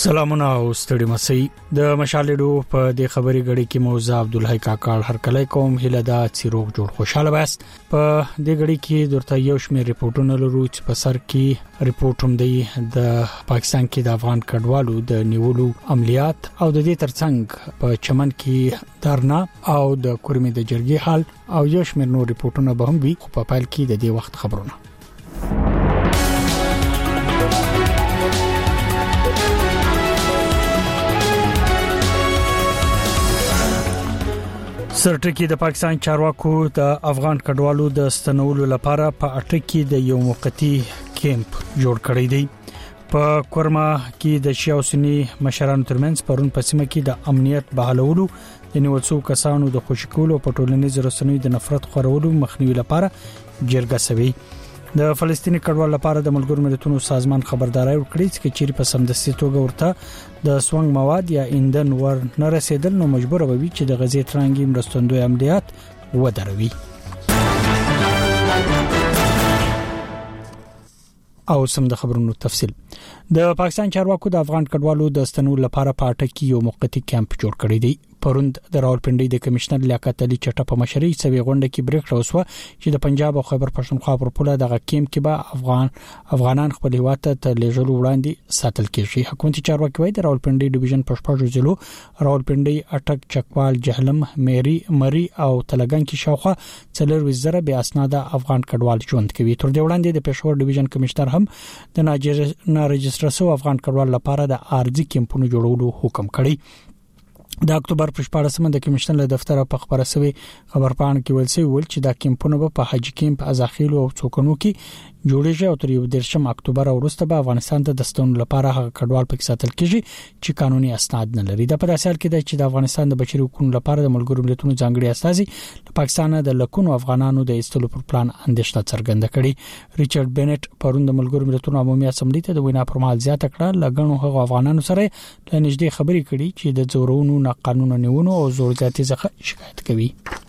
سلامونه او ستړي مسي د مشالېډو په د خبري غړي کې موزه عبدالحی کاکړ هرکله کوم هلدا چیروک جوړ خوشاله واست په د غړي کې درته یو شمېر ریپورتونه لرو چې په سر کې ریپورت هم دی د پاکستان کې د افغان کډوالو د نیولو عملیات او د دې ترڅنګ په چمن کې دارنا او د کورمې د جرګې حال او یو شمېر نور ریپورتونه به هم وي په پایل کې د دې وخت خبرونه سرټکی د پاکستان چارواکو د افغان کډوالو د ستنولو لپاره په اټکی د یو موقتی کیمپ جوړ کړی دی په کورما کې د شیعه او سنی مشرانو ترمنځ پرون په سیمه کې د امنیت بحالولو د نیولسو کسانو د خوشکولو په ټولنیز رسنیو د نفرت خورولو مخنیوي لپاره جرګه شوی د فلسطینی کډوالو لپاره د ملګرو ملتونو سازمان خبرداري ورکړي چې چیرې په سمدستي توګه ورته د سونګ مواد یا ایندن ور نه رسیدل نو مجبور وي چې د غزې ترانګي مرستندوی عملیات ودروي او سم د خبرونو تفصیل د پاکستان چارواکو د افغان کډوالو د ستنولو لپاره په اټکی یو موقتی کیمپ جوړ کړی دی پروند د راولپنډي د کمشنر لیاقت علي چټه په مشرۍ سوي غونډه کې پریکړه وسوه چې د پنجاب او خیبر پښتونخوا پر پوله د کیمپ کې به افغانان خپل هیواد ته لېږلو وړاندې ساتل کېږي حکومتي چارواکي وايي د راولپنډي ډیویژن پښپاژو ضلعو راولپنډي اټک چکوال جهلم مری او تلګن کې شاوخه 40,000 بیا اسناد افغان کډوال ژوند کوي تر دې وړاندې د پېښور ډیویژن کمشنر هم د ناجرجستر سو افغان کډوال لپاره د ارزي کیمپونو جوړولو حکم کړی د اکتوبر په 14مه د کمشنر له دفتر په خبره سوي خبرپاڼه کې ول چې دا کیمپونه په حج کیمپ ازاخیل او څوکنو کې جوړیږي او تر 1 اکتوبر وروسته به افغانستان ته د ستون لپاره هغه کډوال پکې ساتل کیږي چې قانوني اسناد نه لري د په داسې حال کې چې د افغانستان د بشري حقوقو لپاره د ملګرو ملتونو ځانګړي استازي د پاکستان د لکونو افغانانو د ایستلو پر پلان اندېښنه څرګنده کړې ریچارډ بینټ پرون د ملګرو ملتونو عمومي اسمبلی ته د وینا پر مهال زیاته کړه لګنو هغه افغانانو سره له نږدې خبرې کړي چې د زورونو قانون نیونو او زور زیاتي څخه شکایت کوي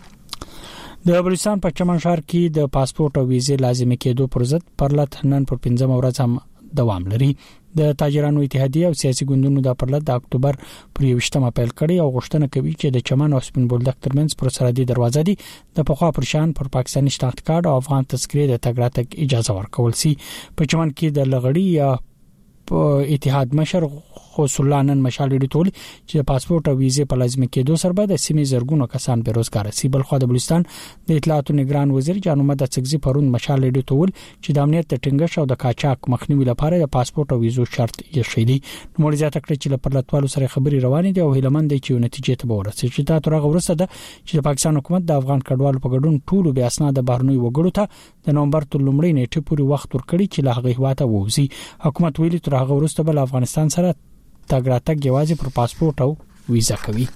د بلوچستان په چمن ښار کې د پاسپورت او ویزې لازمي کېدو پر ضد پرلط نن پر 15 ورځ هم دوام لري د تاجرانو اتحادیه او سیاسي ګوندونو د پرلط د اکتوبر پر 21مه پیل کړي او غوښتنه کوي چې د چمن او سپین بولدک ترمنځ پر سرحدي دروازه دي د پخوا پر شان پر پاکستاني شناخت کارت او افغان تذکرې د تګ راتګ اجازه ورکول سي په چمن کې د لغړی یا اتحاد مشر خصوصا نن مشالې ټول چې پاسپورت او ویزې په لازمي کېدو سره به د سیمې زرګونو کسان بیروزګار سي بل خو د بلوچستان د اطلاعات نگران وزیر جان محمد څګزي پرون مشالې ټول چې د امنیت ټینګښ او د قاچاق مخنیوي لپاره د پاسپورت او ویزو شرط یې شېدي نو مړ زیاته کړی چې لپرلتوالو سره خبري روانې دي او هیلمند دي چې نتیجې ته ورسېږي چې دا تر هغه ورسته ده چې د پاکستان حکومت د افغان کډوالو په ګډون ټول بیا اسناد بهرنوي وګړو ته د نومبر تر لومړۍ نیټه پورې وخت ورکړي چې له هغه هواته ووزي حکومت ویلي تر هغه ورسته بل افغانستان سره تګ راتګ یوازې پر پاسپورت او ویزا کوي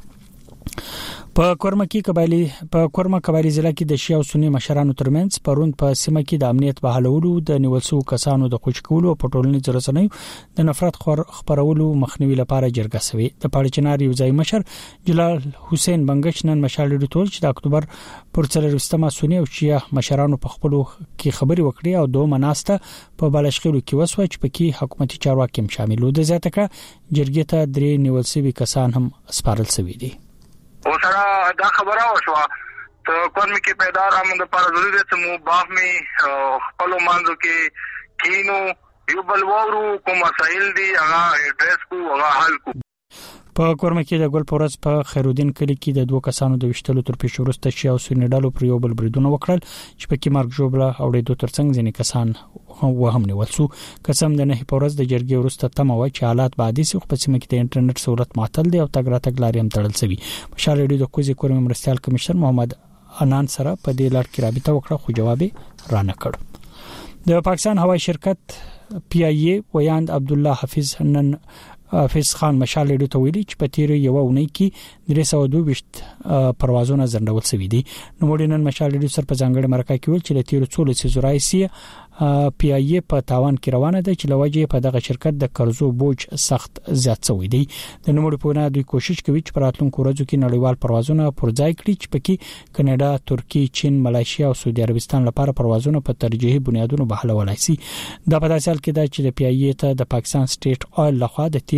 په کورما قبایلی ضلع کې د شیعه او سنی مشرانو ترمنځ پرون په سیمه کې د امنیت بحالولو د نیولسو کسانو د خوشکولو په ټولنیز رسنیو د نفرت خبرولو مخنیوي لپاره جرګه شوی د پاړچنار یو ځای مشر جلال حسین بنگش نن مشالې ټول چې د اکتوبر پر 4مه سنی او شیعه مشرانو په خپلو کې خبري وکړي او دوه مناسته په بالشخیلو کې وسوي چې پکې حکومتي چارواکي هم شامل وو د زیاته کړه جرګې ته درې نیولسوي کسان هم سپارل شوی دي او سره دا خبره وشوه ته کوم کې پیدا رامند پر ضروري ده چې مو باغ می خپل مانځو کې کینو یو بل وورو کوم مسائل دي هغه ایډریس کو هغه حل کو په کورما کې د ګل پورز په خیرودین کلی کې د دوه کسانو د وشتلو تر پیښ وروسته شیعه او سنی ډلو پر یو بل بریدونه وکړل چې پکې مرګ جوړه او د دوه ترڅنګ ځینې کسان وهم نیول شو قسم د نه پورز د جرګې وروسته تمه و چې حالات بعدي سي خو په سیمه کې د انټرنیټ سہولت معطل دي او تګ راتګ لارې هم تړل شوی مشالې د کوزي کورم مرستيال کمشنر محمد انان سره په دې لړ کې رابطه وکړه خو جواب را نه کړ د پاکستان هوایي شرکت پی ای ای ویاند عبد الله حفیظ نن حافظ خان مشالې ته ویلي چې په تیر یو اونۍ کې 322 پروازونه ځنډول شوي دي نو مورینن مشالې سر په ځانګړي مرکه کې ویل چې له تیر 14 سيزورای سي پی ای ای په تاوان کې روانه ده چې لوجه په دغه شرکت د قرضو بوج سخت زیات شوی دی د نوموړي په نه دوی کوشش کوي چې پراتلونکو ورځو کې نړیوال پروازونه پرځای کړي چې پکې کاناډا، ترکی، چین، ملایشیا او سعودي عربستان لپاره پروازونه په ترجیحي بنیادونو بهالولای شي د په داسې حال کې چې د پی ای ای ته د پاکستان سټیټ اویل لخوا د تیل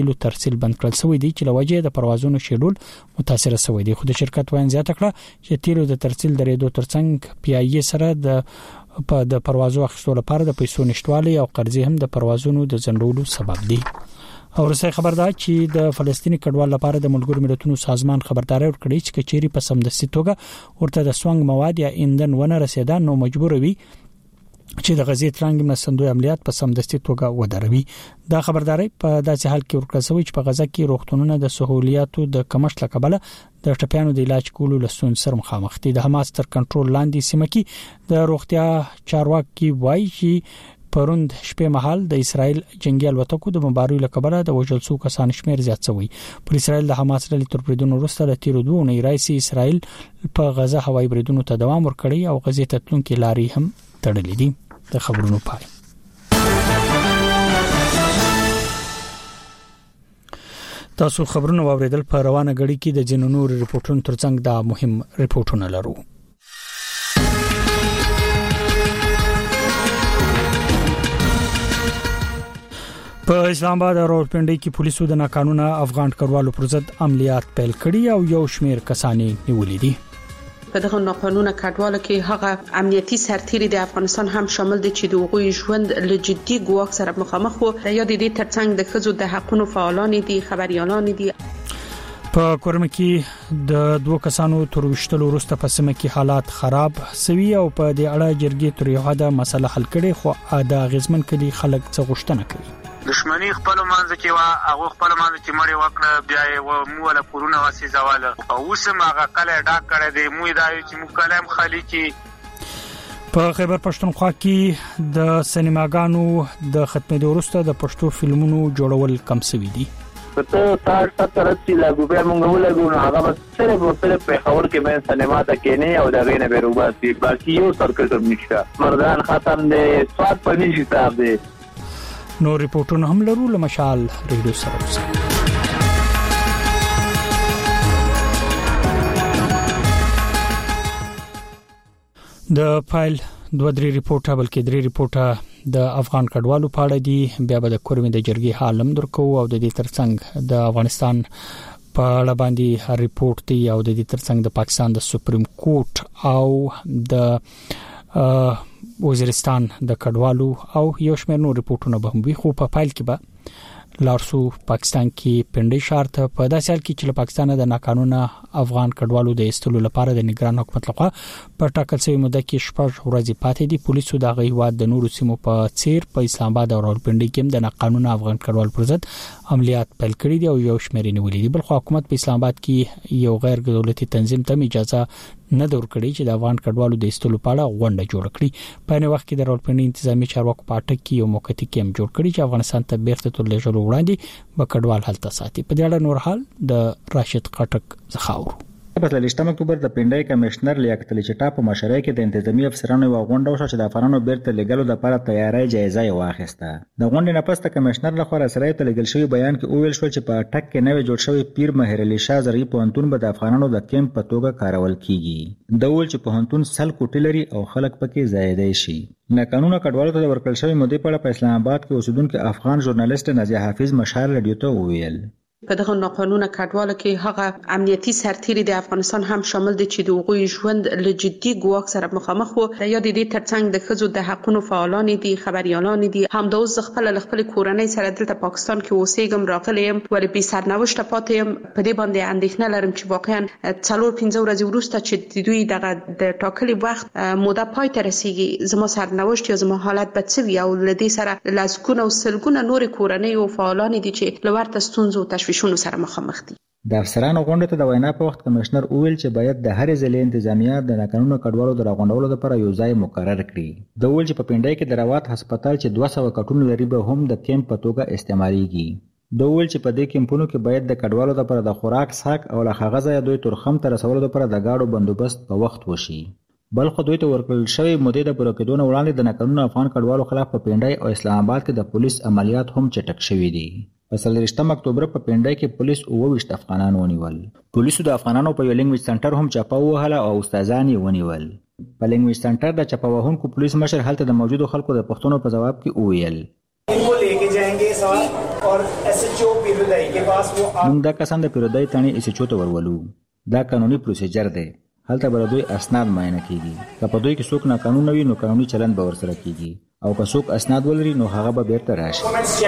تیلو ترسیل بند کړل شوی دی چې لوجه د پروازونو شیډول متاثر شوی دی. خو د شرکت وایي زیاته کړه چې تیلو د ترسیل درېدو ترڅنګ پیایي سره د پروازو اخیستلو لپاره د پیسو نشټوالي او قرضې هم د پروازونو د ځنډولو سبب دي. او رسای خبر ده چې د فلسطینی کډوال لپاره د ملګرو ملتونو سازمان خبرداري ورکړي چې کچيري په سمدستي توګه ورته د سوانګ مواد یا ایندن ونه رسیدان نو مجبور وي چې د غزې ترانګ منسندوی عملیات په سمدستي توګه ودروي. دا خبرداري په داسې حال کې ورکړل شوی چې په غزه کې روغتونونه د سہولیاتو د کمښت لکبله د ټپيانو د علاج کولو لسون سر مخامخ دي. د حماس تر کنټرول لاندې سیمه کې د روغتیا چارواکي وایي چې پروند شپه مهال د اسرائیل جنگي الوتکو د بمباریو لکبله د وژل شو کسان شمیر زیات شوی. پر اسرائیل د حماس له تر بریدونو وروسته د تیر 2 اونۍ راځي اسرائیل په غزه هوایي بریدونو ته دوام ورکړي او غزې ته تلونکي لاري هم تړلې دي. د خبرونو پای. تاسو خبرونه واوریدل په روانه غړي کې د جنونو ریپورتونو ترڅنګ دا مهم ریپورتونه لرو. په اسلام آباد او راولپنډي کې پولیسو د ناقانونه افغان کډوالو پر ضد عملیات پیل کړي او یو شمیر کسانی نیولې دي. په دغه ناقانونه کډوالو کې هغه امنیتي سرتیري د افغانستان هم شامل دي چې د هغوی ژوند له جدي ګواښ سره مخامخ وو. د یاد دې ترڅنګ د ښځو د حقوقو فعالان دي، خبريالان دي. په کورم کې د 2 کسانو تر وشتلو وروسته په سیمه کې حالات خراب سوي او په دې اړه جرګې تر یو حد مسله حل کړي خو ادا غزمن کلي خلک څه غوښتنه کوي. دشمنی خپل مانځ کې وا هغه خپل مانځ چې مړی وکړه بیا یې مو له کورونه واسي زواله او اوس هغه کله ډاک کړی دی مو دا چې مو کلام خالي کی. په خیبر پښتونخوا کې د سینماګانو د ختمېدو وروسته د پښتو فلمونو جوړول کم شوي دي. ته تاسو ترڅی لاګو به مونږ ولګو نو هغه بس صرف په خبر کې مې سینما ته کې نه او دا غینه به روباسي باقي یو سرکټر نشته. مردان ختم دي سواد پنځه حساب دي. نو ریپورتونه هم لرو له مشال ریډیو سره اوسه. د فایل 2-3 ریپورټه بلکې 3 ریپورټه د افغان کډوالو په اړه دي. بیا به د کورمې د جرګې حالم درکو او د دې ترڅنګ د افغانستان په اړه باندې ریپورت دی او د دې ترڅنګ د پاکستان د سپریم کورټ او د وزیرستان د کډوالو او یو شمېر نور ریپورتونه به هم وي. خو په فایل کې به لارسو پاکستان کې پنډي شهر ته په داسې حال کې چې له پاکستان د ناقانونه افغان کډوالو د ایستلو لپاره د نگران حکومت لخوا په ټاکل شوی موده کې 6 ورځې پاتې دي. پولیسو د غیواد د نورو سیمو په څیر په اسلام آباد او راولپنډي کې د ناقانونه افغان کډوالو پر ضد عملیات پیل کړي دي او یو شمېر نیولې دي. بل خو حکومت په اسلام آباد کې یو غیر دولتي تنظیم ته اجازه نه درکړي چې د افغان کډوالو د ایستلو په اړه غونډه جوړ کړي. په نو وخت کې د راولپنډي انتظامی چارواکو په اټک کې یو موقتی کیمپ جوړ کړي چې افغانستان ته بیرته تر لېږلو وړاندې به کډوال حالت ساتي. په دې اړه نور حال د راشد قټک زخاور. په 23 اکتوبر د پنډای کمشنر لیاقت علي چټا په مشرۍ کې د انتظامی افسرانو یو غونډه وشوه چې د افغانانو بیرته لګلو لپاره تیاری جایزه واخیسته. د غونډې نه پس د کمشنر لخوا سره ته لګل شوی بیان کې اویل شو چې په ټک کې نوې جوړ شوی پیر مهر علي شاه زرعي پوهنتون به د افغانانو د کیمپ په توګه کارول کیږي. د ول چې پوهنتون سل کوټې لري او خلک پکې زیاتې شي. ناقانونه کډوالو ته ورکړل شوی مودې په اړه په اسلام آباد کې اوسیدونکو افغان ژورنالیست نازیه حافظ مشال رادیو ته وویل. په دغه ناقانونه کډوالو کې هغه امنیتي سرتیري د افغانستان هم شامل دي چې د هغوی ژوند له جدي ګواښ سره مخامخ وو. د یاد دې ترڅنګ د ښځو د حقوقو فعالان دي، خبريالان دي. همدا اوس خپل کورنۍ سره دلته پاکستان کې اوسېږم، راغلی یم ولې بې سرنوشته پاتې یم. په دې باندې اندېښنه لرم چې واقعا 4-5 ورځې وروسته چې دوی دغه د ټاکلي وخت موده پای ته رسیږي زما سرنوشت یا زما حالت به څه وي. او له دې سره لسګونه او سلګونه نور کورنۍ او فعالان دي چې له ورته ستونزو شونو سره مخامخ دي. د افسرانو غونډه ته د وینا په وخت کمشنر اویل چې باید د هر ځلې انتظامیه د ناقانونه کډوالو د راغونډولو لپاره یو ځای مقرر کړي. د ویل چې په پنډای کې د روات هسپتال چې 200 کټونه لري به هم د کیمپ په توګه استعماليږي. د ویل چې په دې کیمپونو کې باید د کډوالو لپاره د خوراک ساک او له هغه ځای دوی ترخم ته رسولو لپاره د گاډو بندوبست په وخت وشي. بلخ دوی ته ورکړل شوی مودې د پوره کېدو نه وړاندې د ناقانونه افغان کډوالو خلاف په پنډای او اسلام آباد کې د پولیس عملیات هم چټک شوي دي. په 23 اکتوبر په پنډای کې پولیس 29 افغانان ونیول. پولیسو د افغانانو په یو لینګویج سنټر هم چاپه وهله او استادان یې ونیول. په لینګویج سنټر د چاپه وهونکو پولیس مشر هلته د موجودو خلکو د پوښتنو په جواب کې وویل इनको लेके जाएंगे साथ और SHO پیرودای के पास वो موږ دا کسان د پیرودای تانی SHO ته ورولو. دا قانوني پروسیجر دی. هلته به دوی اسناد معاینه کیږي. که په دوی کې څوک ناقانونه وي نو قانوني چلند به ورسره کیږي او که څوک اسناد ولري نو هغه به بیرته راشي.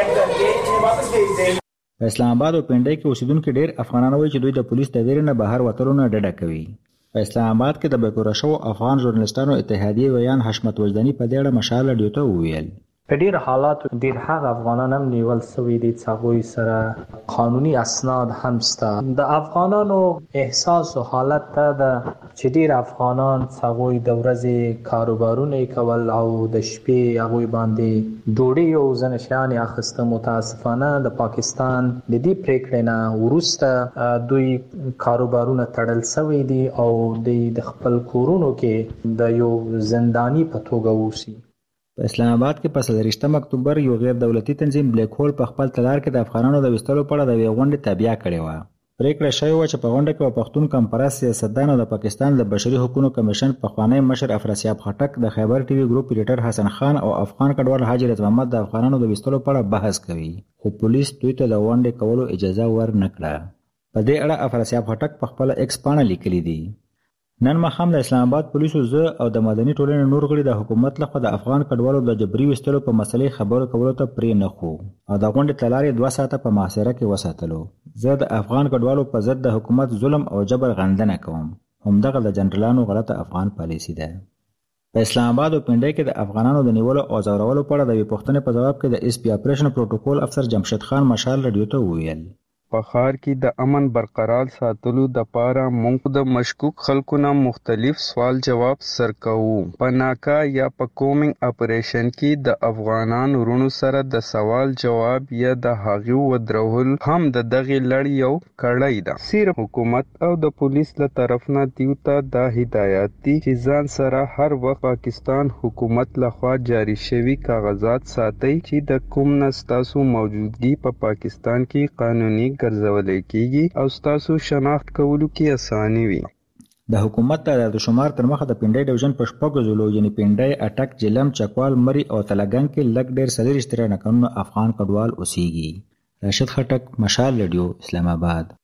په اسلام آباد او پنډای کې اوسیدونکو ډېر افغانان وایي چې دوی د پولیس د ویرې نه بهر وتلو نه ډډه کوي. په اسلام آباد کې د بیکوره شو افغان ژورنالستانو اتحادیې ویان حشمت وجداني په دې اړه مشال رادیو ته وویل. په ډیر حالات ډیر هغه افغانان هم نیول سوي دي چې هغوی سره قانوني اسناد هم شته. د افغانانو احساس او حالت ته د چې ډیر افغانان هغوی د ورځې کاروبارونه کول او د شپې هغوی باندې ډوډۍ او ځنه شیان اخیسته. متاسفانه د پاکستان د دې پریکړې نه وروسته دوی کاروبارونه تړل سوي دي او د خپل کورونو کې د یو زندانی په توګه اوسي. په اسلام آباد کې په 30 اکتوبر یو غیر دولتي تنظیم بلیک هول په خپل تلار کې د افغانانو د وستلو په اړه د غونډې تابع کړې و. پریکړه شوې و چې په غونډه کې پښتون کمپرس سیاستدان او د پاکستان د بشري حقوقو کمیشن پخوانی مشر افراسیاب خټک د خیبر ټي وي ګروپ ایډیټر حسن خان او افغان کډوال حاجی رضا محمد د افغانانو د وستلو په اړه بحث کوي خو پولیس دوی ته د غونډې کولو اجازه ورنکړه. په دې اړه افراسیاب خټک په خپل ایکس پاڼه لیکلي دي. نن مخام د اسلام آباد پولیسو زه او د مدني ټولنې نور غړي د حکومت لخوا د افغان کډوالو د جبري وستلو په مسلې خبرو کولو ته پرې نه خو او د غونډې تلارې 2 ساعته په محاصره کې وساتلو. زه د افغان کډوالو په ضد د حکومت ظلم او جبر غندنه کوم. همدغه د جنرالانو غلطه افغان پالیسي ده. په اسلام آباد او پنډای کې د افغانانو د نیولو او ځورولو په اړه د پوښتنې په جواب کې د اس پی اپریشن پروتوکول افسر جمشید خان مشال رادیو ته وویل. په ښار کې د امن برقرار ساتلو د پاره موږ د مشکوک خلکو نه مختلف سوال جواب سرکوو. په ناکا یا په کومینګ اپریشن کې د افغانان ورونو سره د سوال جواب یا د هغو ودرول هم د دغه لړ یو کړی ده. صرف حکومت او د پولیس له طرف نه دیو ته د هدایت دي چې ځان سره هر وخت پاکستان حکومت لخوا جاری شوی کاغذات ساتي چې د کوم نستاسو موجودګي په پاکستان کې قانوني ګرځولای کیږي او ستاسو شناخت کولو کې اساني وي. د حکومت د شمار تر مخه د پنډای ډیوژن په شپږ ضلعو یعنی پنډای، اټک، جلم، چکوال، مري او تلګنګ کې لږ ډیر 40 قانون افغان کډوال اوسېږي. راشد خټک، مشال رادیو، اسلام آباد.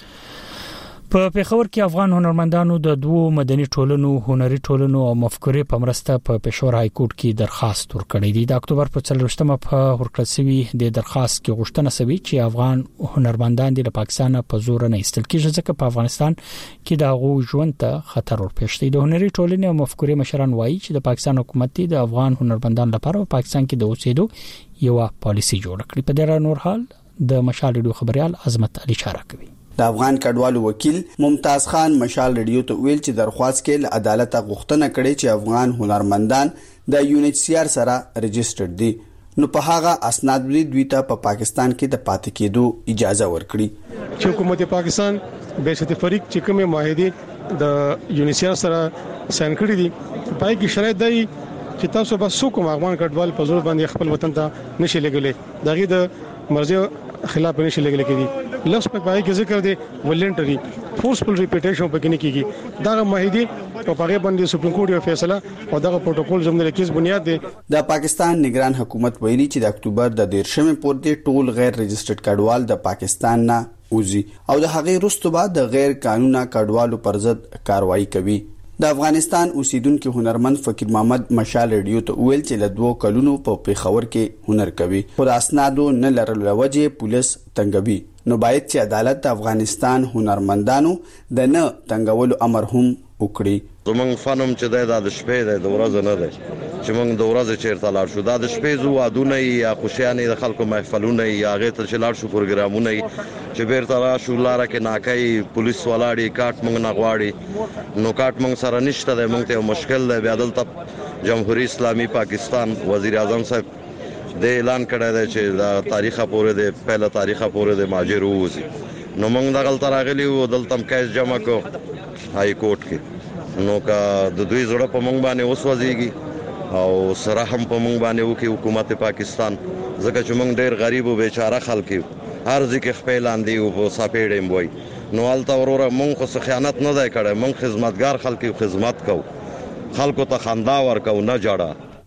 په پیښور کې افغان هنرمندانو د دوو مدني ټولنو هنري ټولنو او مفکورې په مرسته په پېښور های کورټ کې درخواست ورکړی دی. د اکتوبر په 14مه په ورکړسوي د درخواست کې غوښتنه شوې چې افغان هنرمندان د پاکستان په زور نه ایستل کېږي ځکه په افغانستان کې د هغو ژوند ته خطر ورپېښ دی. د هنري ټولنې او مفکورې مشران وایي چې د پاکستان حکومت د افغان هنرمندانو لپاره په پاکستان کې د اوسېدو یو پالیسي جوړ کړې. په دې نور حال د مشال ریډیو خبريال عظمت علي اشاره کوي. د افغان کډوالو وکیل ممتاز خان مشال ریډیو ته ویل چې درخواست کې له عدالت غوښتنه کړې چې افغان هنرمندان د UNHCR سره رجسټرډ دي نو په هغه اسناد دوی ته په پاکستان کې د پاتې کېدو اجازه ورکړي. چې حکومت پاکستان بهشت فریق چې کومه معاهده د UNHCR سره ساين کړې دي پای کې شرایط دی چې تاسو به څوک افغان کډوال په زور باندې خپل وطن ته نشي لګولې. دغه د مرزي خلاف نشي لګولې کېږي. لفظ په پای کې ذکر دی ولنټري فورسفل ریپیټیشن په کې نه کېږي. دا معاهده په هغه باندې سپریم کورټ یو فیصله او دا پروتوکول زموږ د کیس بنیاد دی. د پاکستان نگران حکومت ویلي چې د اکتوبر د 13مې پورې ټول غیر رجسټرډ کډوال د پاکستان نه وځي او د هغې وروسته بعد د غیر قانوني کډوالو پر ضد کاروایی کوي. د افغانستان اوسیدونکو هنرمند فقیر محمد مشال ریډیو ته ویل چې له 2 کلونو په پیښور کې هنر کوي خو د اسنادو نه لرلو وجه پولیس تنګوي. نو باید چې عدالت د افغانستان هنرمندانو د نه تنګولو امر هم وکړي. زمونږ فنم چې د شپې د ورځې نه دی چې موږ د ورځې چیرته لاړ شو. دا د شپې زو وادونه یا خوشیانې د خلکو محفلونه یا هغه ته چې لاړ شو پروګرامونه چې بیرته راشو لاره کې ناکای پولیس ولاړی کارت موږ نه غواړي نو کارت موږ سره نشته دی. موږ ته مشکل دی. بیا دلته جمهوریت اسلامي پاکستان وزیر اعظم صاحب د اعلان کړی دی چې د تاریخه پورې د پهله تاریخه پورې د ماجر ووزي نو موږ دغلته راغلي وو. دلته کیس جمع کو های کورټ کې نو کا د دوی زړه په موږ باندې وسوځيږي او سره هم په موږ باندې وکي حکومت پاکستان ځکه چې موږ ډېر غریب او بیچاره خلک یو هر ځکه خپل اندي او صاحبېډم وای نو الته وروره موږ خو خیانت نه دی کړی. موږ خدمتګار خلک خدمت کو خلکو ته خندا ورکو نه جوړه.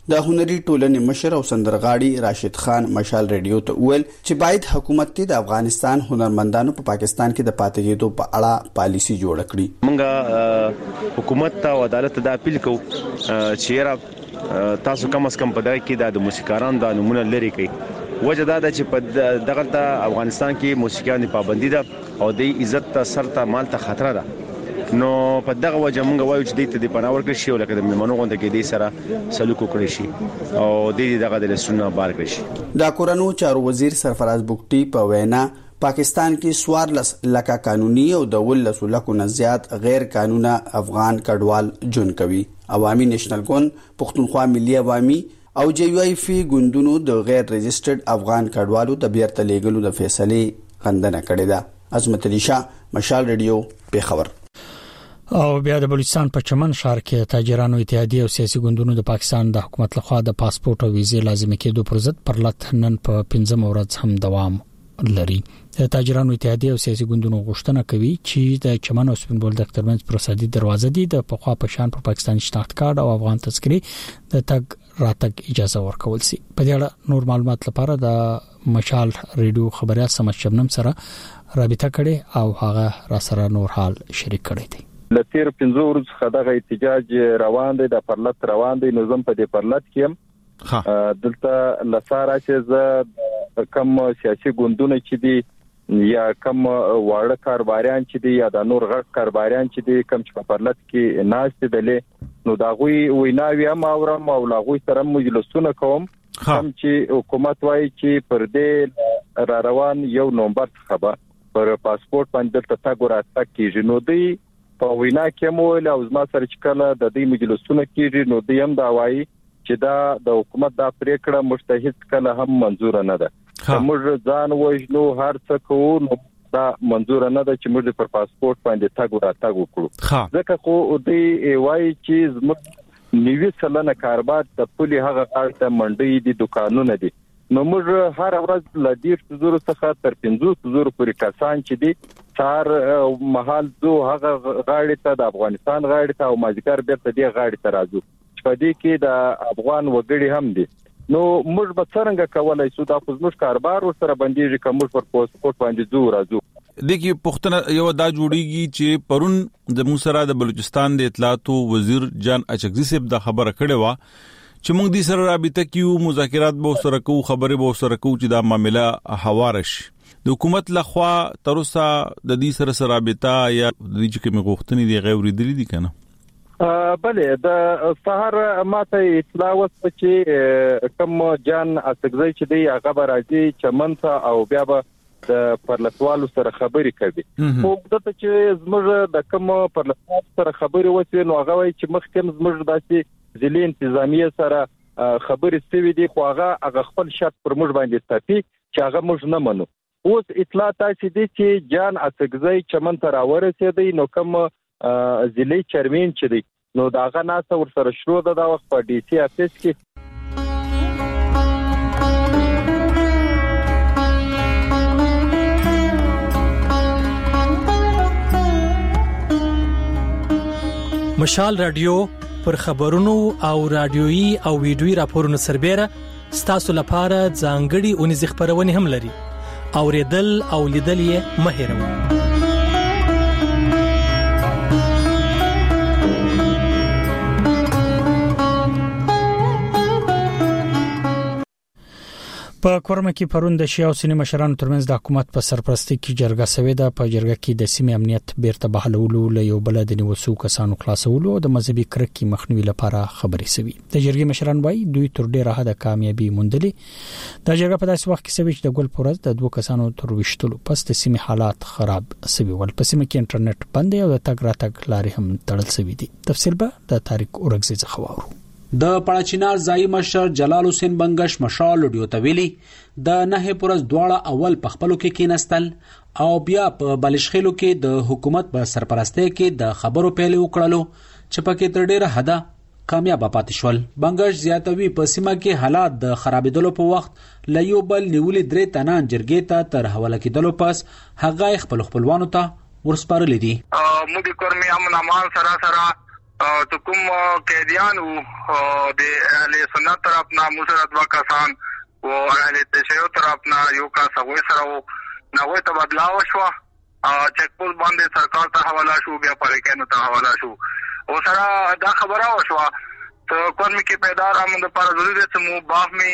د هنري ټولنې مشر او سندرغاړي راشد خان مشال ریډیو ته ویل چې باید حکومت د افغانستان هنرمندانو په پاکستان کې د پاتې کېدو په اړه پالیسی جوړ کړي. موږ حکومت ته او عدالت ته اپیل کوو چې تاسو کم از کم په دغه کې د موسیقارانو د نمونه لري کوي. وجه دا ده چې په دغه افغانستان کې موسیقیان پابندي ده او د عزت ته سر ته مال ته خطر ده. نو په دغه وجه موږ وایو چې د پناور کې شي او لکه د میمنو غونډه کې د سره سلوک وکړي شي او دغه د لسونه بار کړي شي. د کورونو چارو وزیر سرفراز بوکټي په وینا پاکستان کې 14 لکه قانوني او د 12 لکو نه زیات غیر قانوني افغان کډوال جون کوي. عوامي نېشنل ګوند، پښتونخوا ملي عوامي او JUIF ګوندونو د غیر رجسټرډ افغان کډوالو د بیرته لیږلو د فیصلې غندنه کړې ده. عظمت علي شاه، مشال ریډیو، پیښور. او بیا د بلوچستان په چمن ښار کې تاجرانو اتحادیه او سیاسي ګوندونو د پاکستان د حکومت لخوا د پاسپورت او ویزې لازمي کېدو پر ضد پر لټ نن په 15 ورځ هم دوام لري. د تاجرانو اتحادیه او سیاسي ګوندونو غوښتنه کوي چې د چمن او سپینبول د ترمنځ پروسادي دروازه دي د پخوا په شان په پاکستاني شناخت کارت او افغان تذکرې د تګ راتګ اجازه ورکول شي. په دې اړه نور معلومات لپاره د مشال ریډیو خبريال سمت شبنم سره رابطه کړې او هغه را سره نور حال شریک کړی دی. لتیر 15 ورځې څخه دغه احتجاج روان دی، د پرلط روان دی. نو زم په دې پرلط کې دلته لساره چې ز کم سیاسي ګوندونه چې دي یا کم واړه کاروباریان چې دي یا د نور غټ کاروباریان چې دي کم چې په پرلط کې ناشته دي نو دا غوي ویناوي هم اورم او لا غوي سره مجلسونه کوم کم چې حکومت وايي چې پر دې را روان 1 نومبر څخه پر پاسپورت باندې د تګ راتګ کېږي. نو دی په وینا کې مول او زما سره چې کله د دې مجلسونو کېږي نو دی هم دا وایي چې دا د حکومت د پریکړه مجتهد کله هم منزور نه ده. موږ ځان وژنو هر څه کوو نو دا منزور نه ده چې موږ پر پاسپورت باندې تګ راتګ وکړو. ځکه خو دی وایي چې زموږ 90% کاروبار د پولي هغه اړته منډي دي دکانونه دي. نو موږ هر ورځ ل 10,000 څخه تر 15,000 پورې کسان چې دي سار محل زو هغه غاړي ته د افغانستان غاړي ته او ماجګر بیرته دی غاړي ته راځو چې په دې کې د افغان وګړي هم دي. نو موږ به څنګه کولای شو دا خو موږ کاروبار سره باندې کوم پر پاسپورت باندې زو راځو. دغه پښتنه یو دا جوړیږي چې پرون د موسرا د بلوچستان د اطلاعات وزیر جان اچکزي صاحب د خبره کړې و چې موږ د سره رابطه کیو، مذاکرات به سره کوو، خبرې به سره کوو چې دا معاملې هوارش. د حکومت لخوا تر اوسه د دې سره رابطه یا د دې چې کوم غوښتنې دی غیر دلی دي کنه؟ بله د سحر ماته اطلاع وسه چې کوم جان اڅکزی چې دی هغه راځي چمن ته او بیا به د پرلطوالو سره خبرې کوي. خو دته چې زموږ د کوم پرلطوال سره خبرې وسی نو هغه وایي چې مخکې زموږ داسې ځلې انتظامیه سره خبرې سوي دي خو هغه خپل شرط پر موږ باندې ستاپي چې هغه موږ نه منو. اوس اطلاع تاسو دي چې جان اڅکزی چمن ته راورسېدی نو کوم ځلې چرمین چې دی نو داغه ناسه ور سره شروع ده د وخت په ډي سي افیس کې. مشال رادیو پر خبرونو او رادیويي او ویډیويي راپورونو سربېره ستاسو لپاره ځانګړي اونیز خبرونه هم لري. اوریدل او لیدل یې مه هېروئ. په کورمه کې پرون د شیعه او سنی مشرانو ترمنځ د حکومت په سرپرستی کې جرګه شوې ده. په جرګه کې د سیمې امنیت بیرته بحالولو له یو بل د نیوسو کسانو خلاصولو او د مذهبي کرکې مخنیوي لپاره خبرې شوې. د جرګې مشران وايي دوی تر ډیره حد کامیابی موندلې. د جرګه په داسې وخت کې شوې چې د ګل پورز د دوه کسانو تر وشتلو پس د سیمې حالات خراب شوي ول. په سیمه کې انټرنیټ بند او د تګ راتګ لارې هم تړل شوي دي. تفصیل به د تاریخ اورګزي څخه واورو. د پړاچینار ځای مشر جلال حسین بنگش مشال وډیو تویلی د نه پورز دواړه اول په خپلو کې کېنستل او بیا په بلشخېلو کې د حکومت په سرپرستی کې د خبرو پیل وکړلو چې پکې تر ډیره حد کامیاب پاتې شول. بنگش زیاتوي په سیمه کې حالات د خرابېدلو په وخت لیوبل نیولې درې تنان جرګې ته تر حواله کېدلو پس هغه خپلوانو ته ورسپارلې دي. موږ کورمي امن امان سره تو کوم قیدیانو د اهل سنت طرف نه مسرت وکاسان او اهل تشیع طرف نه یو کا سوي سره نوې تبادله وشو چیک پوسټ باندې سرکار ته حواله شو بیا پالیکانو ته حواله شو او سره دا خبره وشو ته قومي کې پیدار امن د پر ضروري سمو باغ می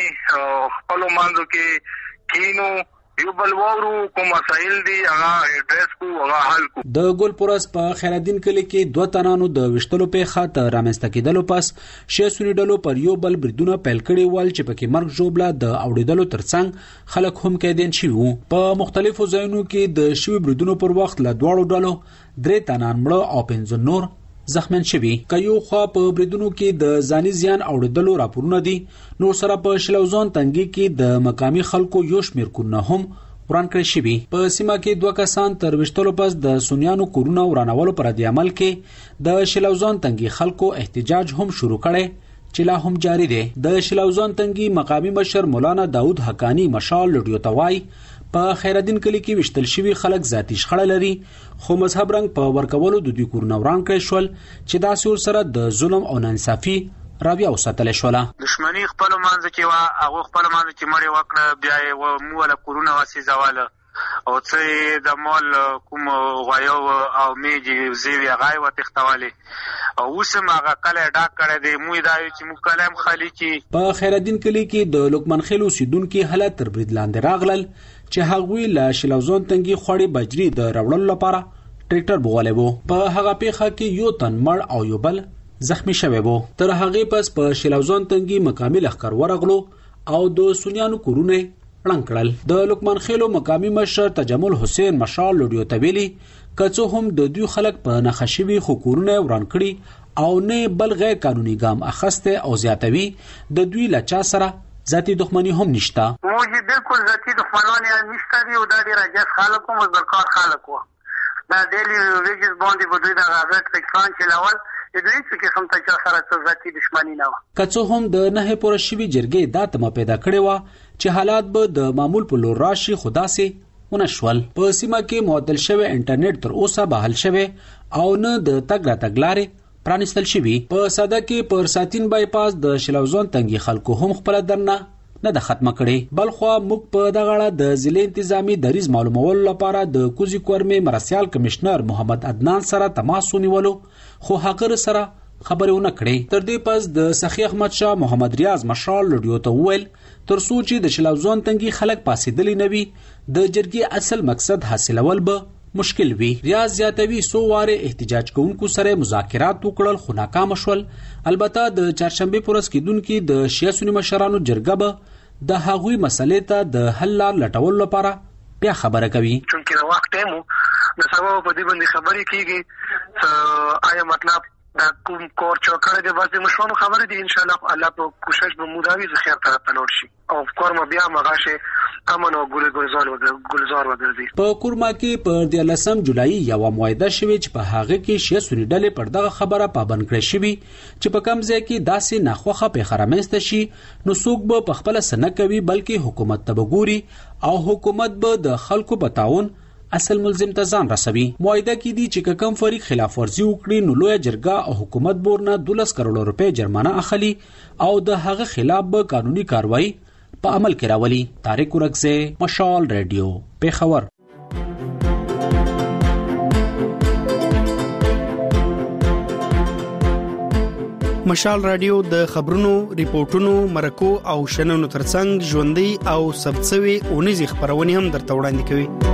خپل مانځو کې کینو یو بل وورو کوم مسائل دي هغه اډریس کو هغه حل کو د ګلپورس په خیرالدین کلی کې دوه تنانو د وشتلو په خاطر رامنځته کېدلو پس شیسونی ډلو پر یو بل بریدونه پیل کړي ول چې پکې مرګ جوړبله د اوړېدلو ترڅنګ خلک هم کېدین شي وو په مختلفو ځایونو کې د شوی بریدونو پر وخت له دواړو ډلو درې تنان مړه او 15 نور زخمن شوي کيو خو په بریدونو کې د ځاني زیان اوړېدلو راپورونه دي نو سره په شلوزون تنګي کې د مقامی خلکو یو شمیر کورونه هم وران کړی شوي په سیمه کې دوه کسان تر وشتلو پس د سونیانو کورونه ورانولو پر د عمل کې د شلوزون تنګي خلکو احتجاج هم شروع کړي چې لا هم جاری دی د شلوزون تنګي مقامی مشر مولانا داود حقانی مشال لډیو توای په خیرالدین کلی کې وشتل شوی خلک ذاتی شخړه لري خو مذهب رنګ په ورکولو د دوی کورونه وران کړی شول چې دا سور سره د ظلم او نانصافي راویا وساتل شول دښمنی خپل مانځ کې وا هغه خپل مانځ کې مړی وکړه بیا یې مو له کورونه واسي زواله او څه د مال کوم غوایو او میږي زیوی غای و تختواله او وسم هغه کله ډاک کړی دی مو دا چې مو کلام خالی کې په خیرالدین کلی کې د لوکمن خیلو سیدونکو حالت تر برید لاندې راغلل چې هغوی له شلوزون تنګي خوړې بجری د راوړلو لپاره ټریکټر بوغاله وو په هغه پیخه کې یو تن مړ او یو بل زخمی شوی وو تر هغه پس په شلوزون تنګي مقامی لخر ورغلو او د سونیانو کورونه رنګ کړل د لوکمن خیلو مقامی مشر تجمل حسین مشال لډیو تویلی کڅو هم د دوی خلک په نخښوي حکومتونه وران کړي او نه بل غیر قانوني ګام اخسته او زیاتوي د دوی لچا سره ذاتی دښمنی هم نشتا موږ بالکل ذاتی دښمنانی نشته دی او دا ډیر اجازه خلکو مزدکار خلکو دا ډیلی ویجز باندې په دوی د غاټ پاکستان چې لاول د دوی څخه هم تاسو سره ذاتی دښمنی نه و کڅو هم د نه پوره شوی جرګې داتمه پیدا کړي و چې حالات به د معمول په لور راشي خدا سي ونشول په سیمه کې معطل شوی انټرنیټ تر اوسه بحال شوی او نه د تګ را تګلارې پرانستل شوی په ساده کې پر ساتین بایپاس د شلوزون تنګي خلکو هم خپل درنه نه د ختمه کړي بلخو موږ په دغه د ضلع انتظامی دریز معلومولو لپاره د کوزي کورمه مرسیال کمشنر محمد عدنان سره تماس ونیولو خو هغه سره خبرونه کړي تر دې پس د سخی احمد شاه محمد ریاض مشال لډیو ته ویل تر سوچي د شلوزون تنګي خلک پاسېدلی نوي د جرګي اصل مقصد حاصلول به مشکل وی ریاض زیاتوي سو واره احتجاج کوونکو سره مذاکرات وکړل خو ناکام شول البته د چهارشنبه پورس کېدونکو د شیعه مشرانو جرګه به د هغوی مسلې ته د حل لټول لپاره بیا خبره کوي چونکه وخت ټیمو د سبب په دې باندې خبرې کیږي آیا مطلب دا کوم کور چوکړه د واسه مشونو خبره دي ان شاء الله په کوشش به موداوي ذخیره طرف ته لور شي او کورما بیا مغاشه امن او ګلزار وګرځي په کورما کې پر د 10 جولای یو موعده شوی چې په هغه کې شیعه سنی ډلې پر دغه خبره پابند کړی شوی چې په کم ځای کې داسې ناخوخه په خرمنست شي نو څوک به په خپل سن کوي بلکې حکومت ته وګوري او حکومت به د خلکو په تعاون اصل ملزم ته ځان رسوي موعده کې دي چې کوم فریق خلاف ورزي وکړي نو لوی جرګه او حکومت بورنه 12 کروڑ روپے جرمانه اخلي او د هغه خلاف به قانوني کاروایی په عمل کې راولي طارق ورکزه مشال رادیو پیښور مشال رادیو د خبرونو ریپورتونو مرکو او شننو ترڅنګ ژوندۍ او سبڅوي اونیزي خبرونه هم درته وړاندې کوي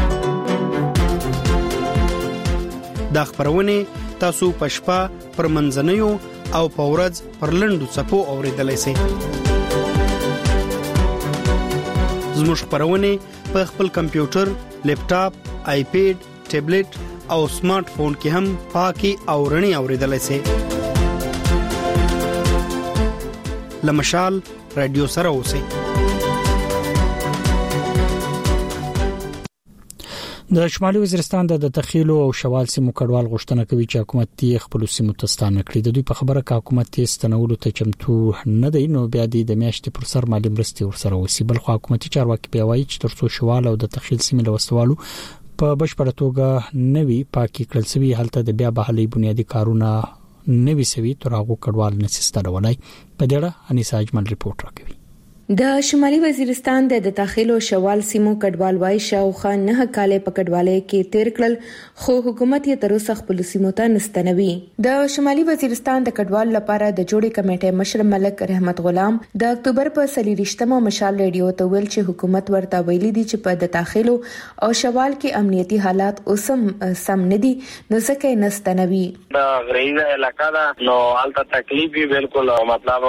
دا خبرونه تاسو پښپا پر منځنیو او پورز پر لندو صفو اوریدلای شئ زموږ خبرونه په خپل کمپیوټر لیپټاپ آیپیډ ټابلیټ او سمارټ فون کې هم پاکي او رڼي اوریدلای شئ لمشال رادیو سره اوسئ د شمالي وزیرستان د تخیلو او شوال سیمو کډوال غوښتنه کوي چې حکومت یې خپل سیمو ته ستانه کړي د دوی په خبره کې حکومت یې ستنولو ته چمتو نه دی نو بیا د میاشتې پر سر مالی مرستې ورسره وسی بل خو حکومتي چارواکي بیا وایي چې ترڅو شوال او د تخیل سیمې لوستوالو په بشپړه توګه نوي پاکي کړل سوي حالت د بیا بحالي بنیادی کارونه نوي سوي تراغو کډوال نسستړولای په دړه انیسا اجمل ریپورت راکوي. د شمالي وزیرستان د داخل او شوال سیمو کډوال وای شاوخه 9 کال په کډوالۍ کې تیر کړل خو حکومت یې تر اوسه خپل سیمو ته نستنوي. د شمالي وزیرستان د کډوال لپاره د جوړې کمیټې مشر ملک رحمت غلام د اکتوبر په 23مه مشال ریډیو ته ویل چې حکومت ورته ویلي دي چې په داخل او شوال کې امنیتي حالات اوسم سم نه دي نو ځکه نستنوي. د غریزه علاقہ دا نو الته تکلیف به بالکل مطلب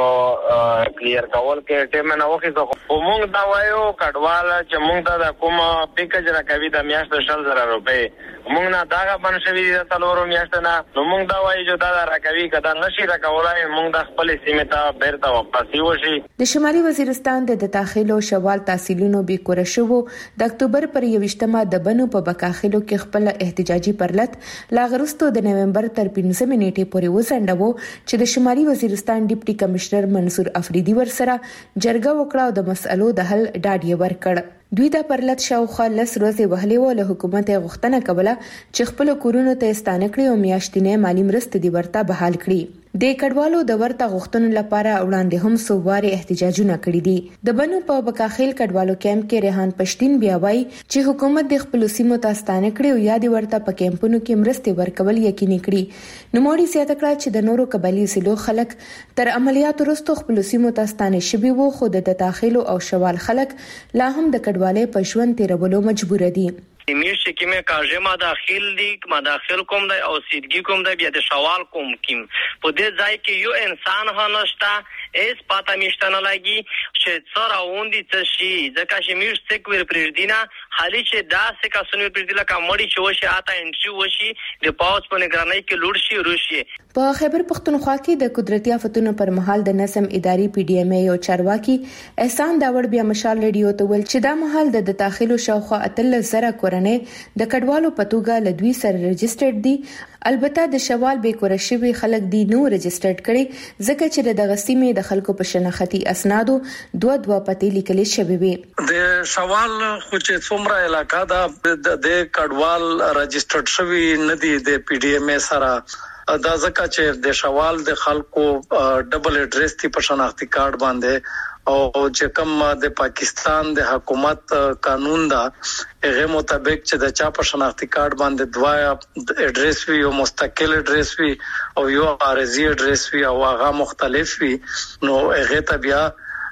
کلیر کول کې ټیم نه وخت خو مونږ دا وایو کډوال چې مونږ ته د کوم پیکج راکوي د میاشت 10000 روپۍ مونږ نه داغه بنشوي د تلورو میاشت نه نو مونږ دا وایو چې دا راکوي کدا نشي راکولای مونږ د خپل سیمه ته بیرته واپس وشي. د شمالي وزیرستان د داخل او شوال تحصیلونو به کور شوو د اکتوبر پر 21مه د بنو په بکاخلو کې خپل احتجاجي پرلط لاغرستو د نومبر تر 15 نیټې پورې وسنډو چې د شمالي وزیرستان ډیپټي کمشنر منصور افریدي ورسره جرګه وکړه او د مسئلو د حل ډاډ یې ورکړ. دوی د پرلط شاوخوا 10 ورځې وهلې و له حکومت غوښتنه کوله چې خپل کورونو ته ستانه کړي او میاشتنې مالی مرستې دی ورته بحال کړي. د کډوالو د ورته غوښتنو لپاره وړاندې هم سوواري احتجاجونه کړي دي. د بنو په بکاخیل کډوالو کیمپ کې ریحان پښتين بیا وایي چې حکومت د خپل سیمو ته ستانه کړي او یا د ورته په کیمپونو کې مرستې ورکول یقیني کړي. نو موړي زیاته کړه چې د نورو قبایلی سلو خلک تر عملیات وروسته خپل سیمو ته ستانه شوي وو خو د داخل او شوال خلک لا هم د کډوالۍ په ژوند تیرولو مجبور دي. میش کې مې کاجما داخل دي ما داخل کوم دی او سیدګي کوم دی بیا د شوال کوم کیم په دې ځای کې یو انسان هنشتا اس پاتا میشتنه لګي چې څرا اوندي څه شي ځکه چې میش څک ور پرېدینا حالي چې دا څه کا سنوي پرېدیلا کومړي چې وشي آتا انټری وشي د پاوس په نگرانۍ کې لوړ شي روشي. په خیبر پختونخوا کې د قدرتي آفتونو پر مهال د نظم اداري پی ډی ایم ای او چارواکي احسان داوړ بیا مشال ریډیو ته ول چې دا مهال د داخلو شاوخوا 13,000 کورنۍ د کډوالو پتوګه لدوی سره رجسټرډ دي. البته د شوال به کور شوی خلک دی نو رجسټرډ کړي ځکه چې د غسیمې د خلکو په شناختی اسنادو دوه پتی لیکل شوی وي. د شوال خو چې څومره علاقہ دا د کډوال رجسټرډ شوی نه دی د پی ډی ایم ای سره دا ځکه چې د شوال د خلکو ډبل اډرس تی په شناختی کارت باندې او چې کوم د پاکستان د حکومت قانون دا هغه مطابق چې د چا په شناختی کارت باندې دوا اډرس وی او مستقل اډرس وی او یو عارضی اډرس وی او هغه مختلف وی نو هغه ته بیا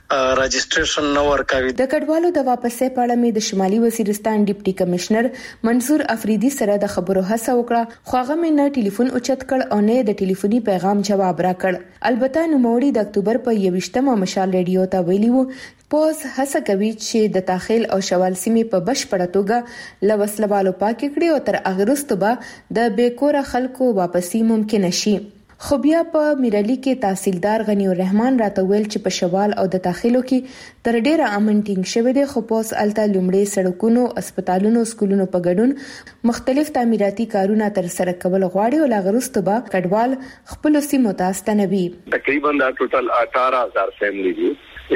رجسټریشن نو ورکوي. د کډوالو د واپسې په اړه مې د شمالي وزیرستان ډیپټي کمشنر منصور افریدي سره د خبرو هڅه وکړه خو هغه مې نه ټلیفون اوچت کړ او نه د ټلیفوني پیغام جواب راکړ. البته نوموړي د اکتوبر په 21مه مشال ریډیو ته ویلي وو پوز هڅه کوي چې د داخل او شوال سیمې په بشپړه توګه لوسلوالو پاک کړي او تر اغرستو به د بیکوره خلکو واپسی ممکن شي. خو بیا په میرالي کې تحصیلدار غنی الرحمن راته ویل چې په شوال او د داخلو کې تر ډیره امن ټینګ شوی دی خو پوس الته لومړی سړکونو اسپیټالونو سکولونو په ګډون مختلف تعمیراتي کارونه تر سره کول غواړي او لاغرستو به کډوال خپل سیمو ته ستنوي. تقریبا دا ټوټل 18000 فیملی دي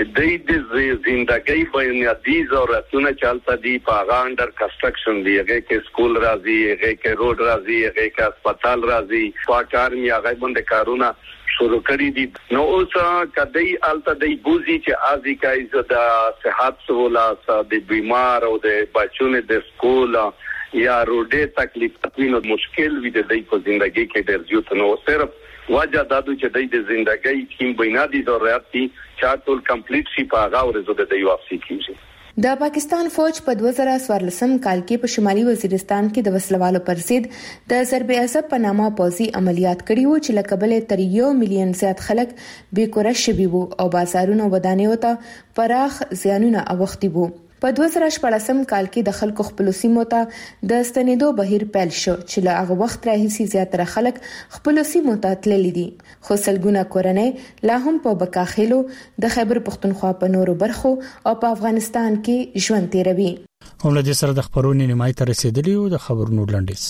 د زندګۍ بنیادی ضرورتونه چلته دي په انډر کنسټرکشن دی هغه کې سکول راځي هغه کې روډ راځي هغه کې هسپتال راځي پاکار می هغه باندې کارونه شروع کړی دي نو اوس کدی الته دی بوزي چې ازي کای د صحت سہولت د بیمار او د بچونو د سکول یا روډه تکلیف وینو مشکل وي د دې په ژوندۍ کې ډېر زیات نو صرف وجه دادو چې د ژوندۍ کې بنیادی ضرورت دي چې ټول کمپلیټ شي په هغه ورځو د دی واپسی کیږي. د پاکستان فوج په 2014 کال کې په شمالي وزیرستان کې د وسلوالو پر ضد د ضرب عصب په نامه پوځي عملیات کړي وو چې لکبل تر 1 مليون زیات خلک بیکوره شوي وو او بازارونو ودانیو ته پراخ زیانونه اوښتي وو. په 2014 کال کې د خلکو خپل سیمو ته د ستنېدو بهیر پیل شو چې له هغه وخت راهیسي زیاتره خلک خپل سیمو ته تللي دي خو سلګونه کورنۍ لا هم په بکاخیلو د خیبر پختونخوا په نورو برخو او په افغانستان کې ژوند تیروي. هم له دې سره د خبرونې نیمای ته رسیدلی او د خبرونو لنډیز.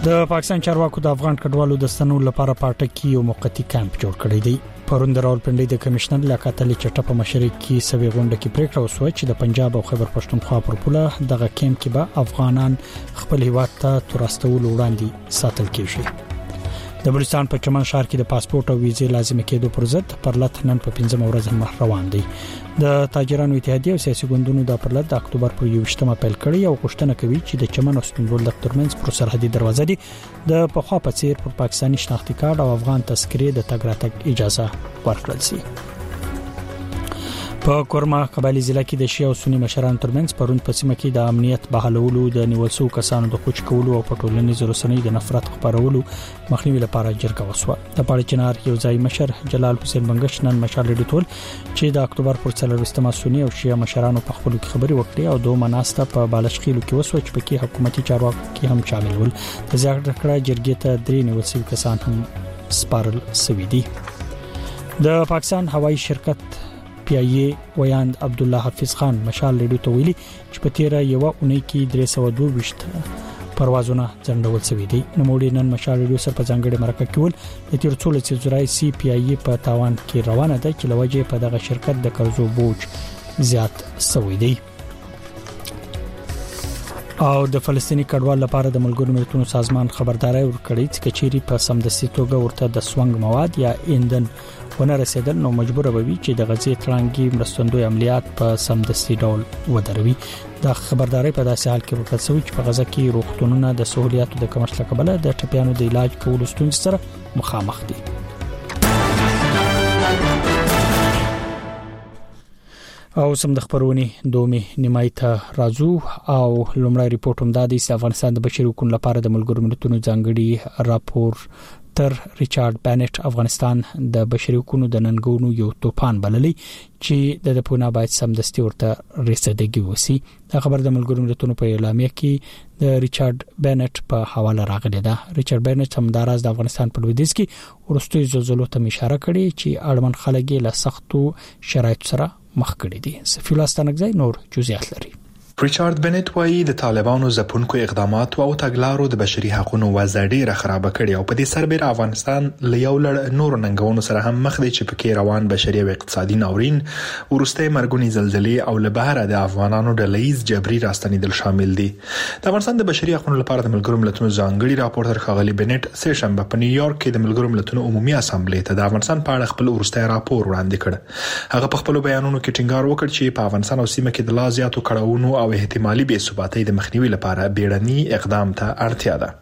د پاکستان چارواکو د افغان کډوالو د ستنولو لپاره پاټکی یو موقتی کیمپ جوړ کړی دی. پرون د راولپنډي د کمشنر لیاقت علي چټه په مشرۍ کې سوي غونډه کې پریکړه وشوه چې د پنجاب او خیبر پښتونخوا پر پوله دغه کیمپ کې به افغانان خپل هیواد ته ترستول وړاندې ساتل کیږي. د بلوچستان په چمن ښار کې د پاسپورت او ویزې لازمي کېدو پر ضد پرلط نن په 15 ورځ مخ روان دی. د تاجرانو اتحادیه او سیاسي ګوندونو د پرلط د اکتوبر پر 21مه پیل کړی او غوښتنه کوي چې د چمن او سپینګول د ترمنځ پر سرحدي دروازه دي د پخوا په څیر پر پاکستاني شناختی کارت او افغان تذکرې د تګ راتګ اجازه ورکړل شي. په کورما قبایلی ضلع کې د شیعه او سنی مشرانو ترمنځ پرون په سیمه کې د امنیت بحالولو د نیول شوو کسانو د خوچ کولو او پټولنیزو رسنیو د نفرت خبرولو مخنیوي لپاره جرګه وشوه. د پاړی چنار یو ځای مشر جلال حسین بنگش نن مشال ډیټول چې د اکتوبر پر 24مه سنی او شیعه مشرانو په خپل کې خبري وکړي او دوه مناسته په بالشخیلو کې وسو چې پکې حکومتي چارواکو کې هم شامل ول. د زیاتره کړه جرګې ته درې نیول شوي کسان هم سپارل شوي دي. د پاکستان هوایي شرکت پیایي ویاند عبد الله حفیظ خان مشال ریډیو ته ویلي چې په تیره یو اونۍ کې 322 پروازونه ځنډول شوي دي. نوموړي نن مشال ریډیو سره په ځانګړي مرکه کې ول د تیر څو لسیزو راځي پیایي په تاوان کې روانه ده چې لوجه په دغه شرکت د قرضو بوج زیات شوی دی. او د فلسطینی کډوال لپاره د ملګرو ملتونو سازمان خبرداري ورکړي چې کچيري په سمدستي توګه ورته د سوانګ مواد یا ایندن ونه رسیدل نو مجبور به وي چې د غزې ترانګي مرستندوی عملیات په سمدستي ډول ودروي. د خبرداري په داسې حال کې ورکړل شوی چې په غزه کې روغتونونه د سہولیاتو د کمښت لپاره د ټپيانو د علاج کولو ستونزې سره مخامخ دي. او سم د خبرونې دومي نیمای ته راځو او لومړی ریپورت هم د افغانستان د بشري حقوقو لپاره د ملګرو ملتونو ځانګړي راپور تر ریچارډ بینټ افغانستان د بشري حقوقو د ننګونو یو توپان بللی چې د پونه باید سمدستي ورته رسیدګي وسی. دا خبر د ملګرو ملتونو په اعلامیه کې د ریچارډ بینټ په حواله راغلی ده. ریچارډ بینټ هم د راز د افغانستان په لویدیځ کې ورستوي زلزلو ته اشاره کړې چې اړمن خلک له سختو شرایطو سره مخ کړي دي. سفیل استانګزای نور جزئیات لري. ریچارډ بنت وایي د طالبانو ځپونکو اقدامات او تګلارو د بشري حقوقو وضع ډیره خراب کړي او په دې سربېره افغانستان له یو لړ نور ننګونو سره هم مخ دی چې پکې روان بشري او اقتصادي ناورین ورسته مرګونی زلزلې او له بهر د افغانانو د لیز جبري راستنیدل شامل دي. د افغانستان د بشري حقوقو لپاره د ملګرو ملتونو ځانګړي راپورټر خغلی بنت سه شنبه په نیویارک کې د ملګرو ملتونو عمومي اسامبلې ته د افغانستان په اړه خپل ورسته راپور وړاندې کړ. هغه په خپل بیانونو کې ټینګار وکړ چې په افغانستان او سیمه کې د لا زیاتو کړهونو او احتمالي بې ثباتۍ د مخنیوي لپاره بیړني اقدام ته اړتیا ده.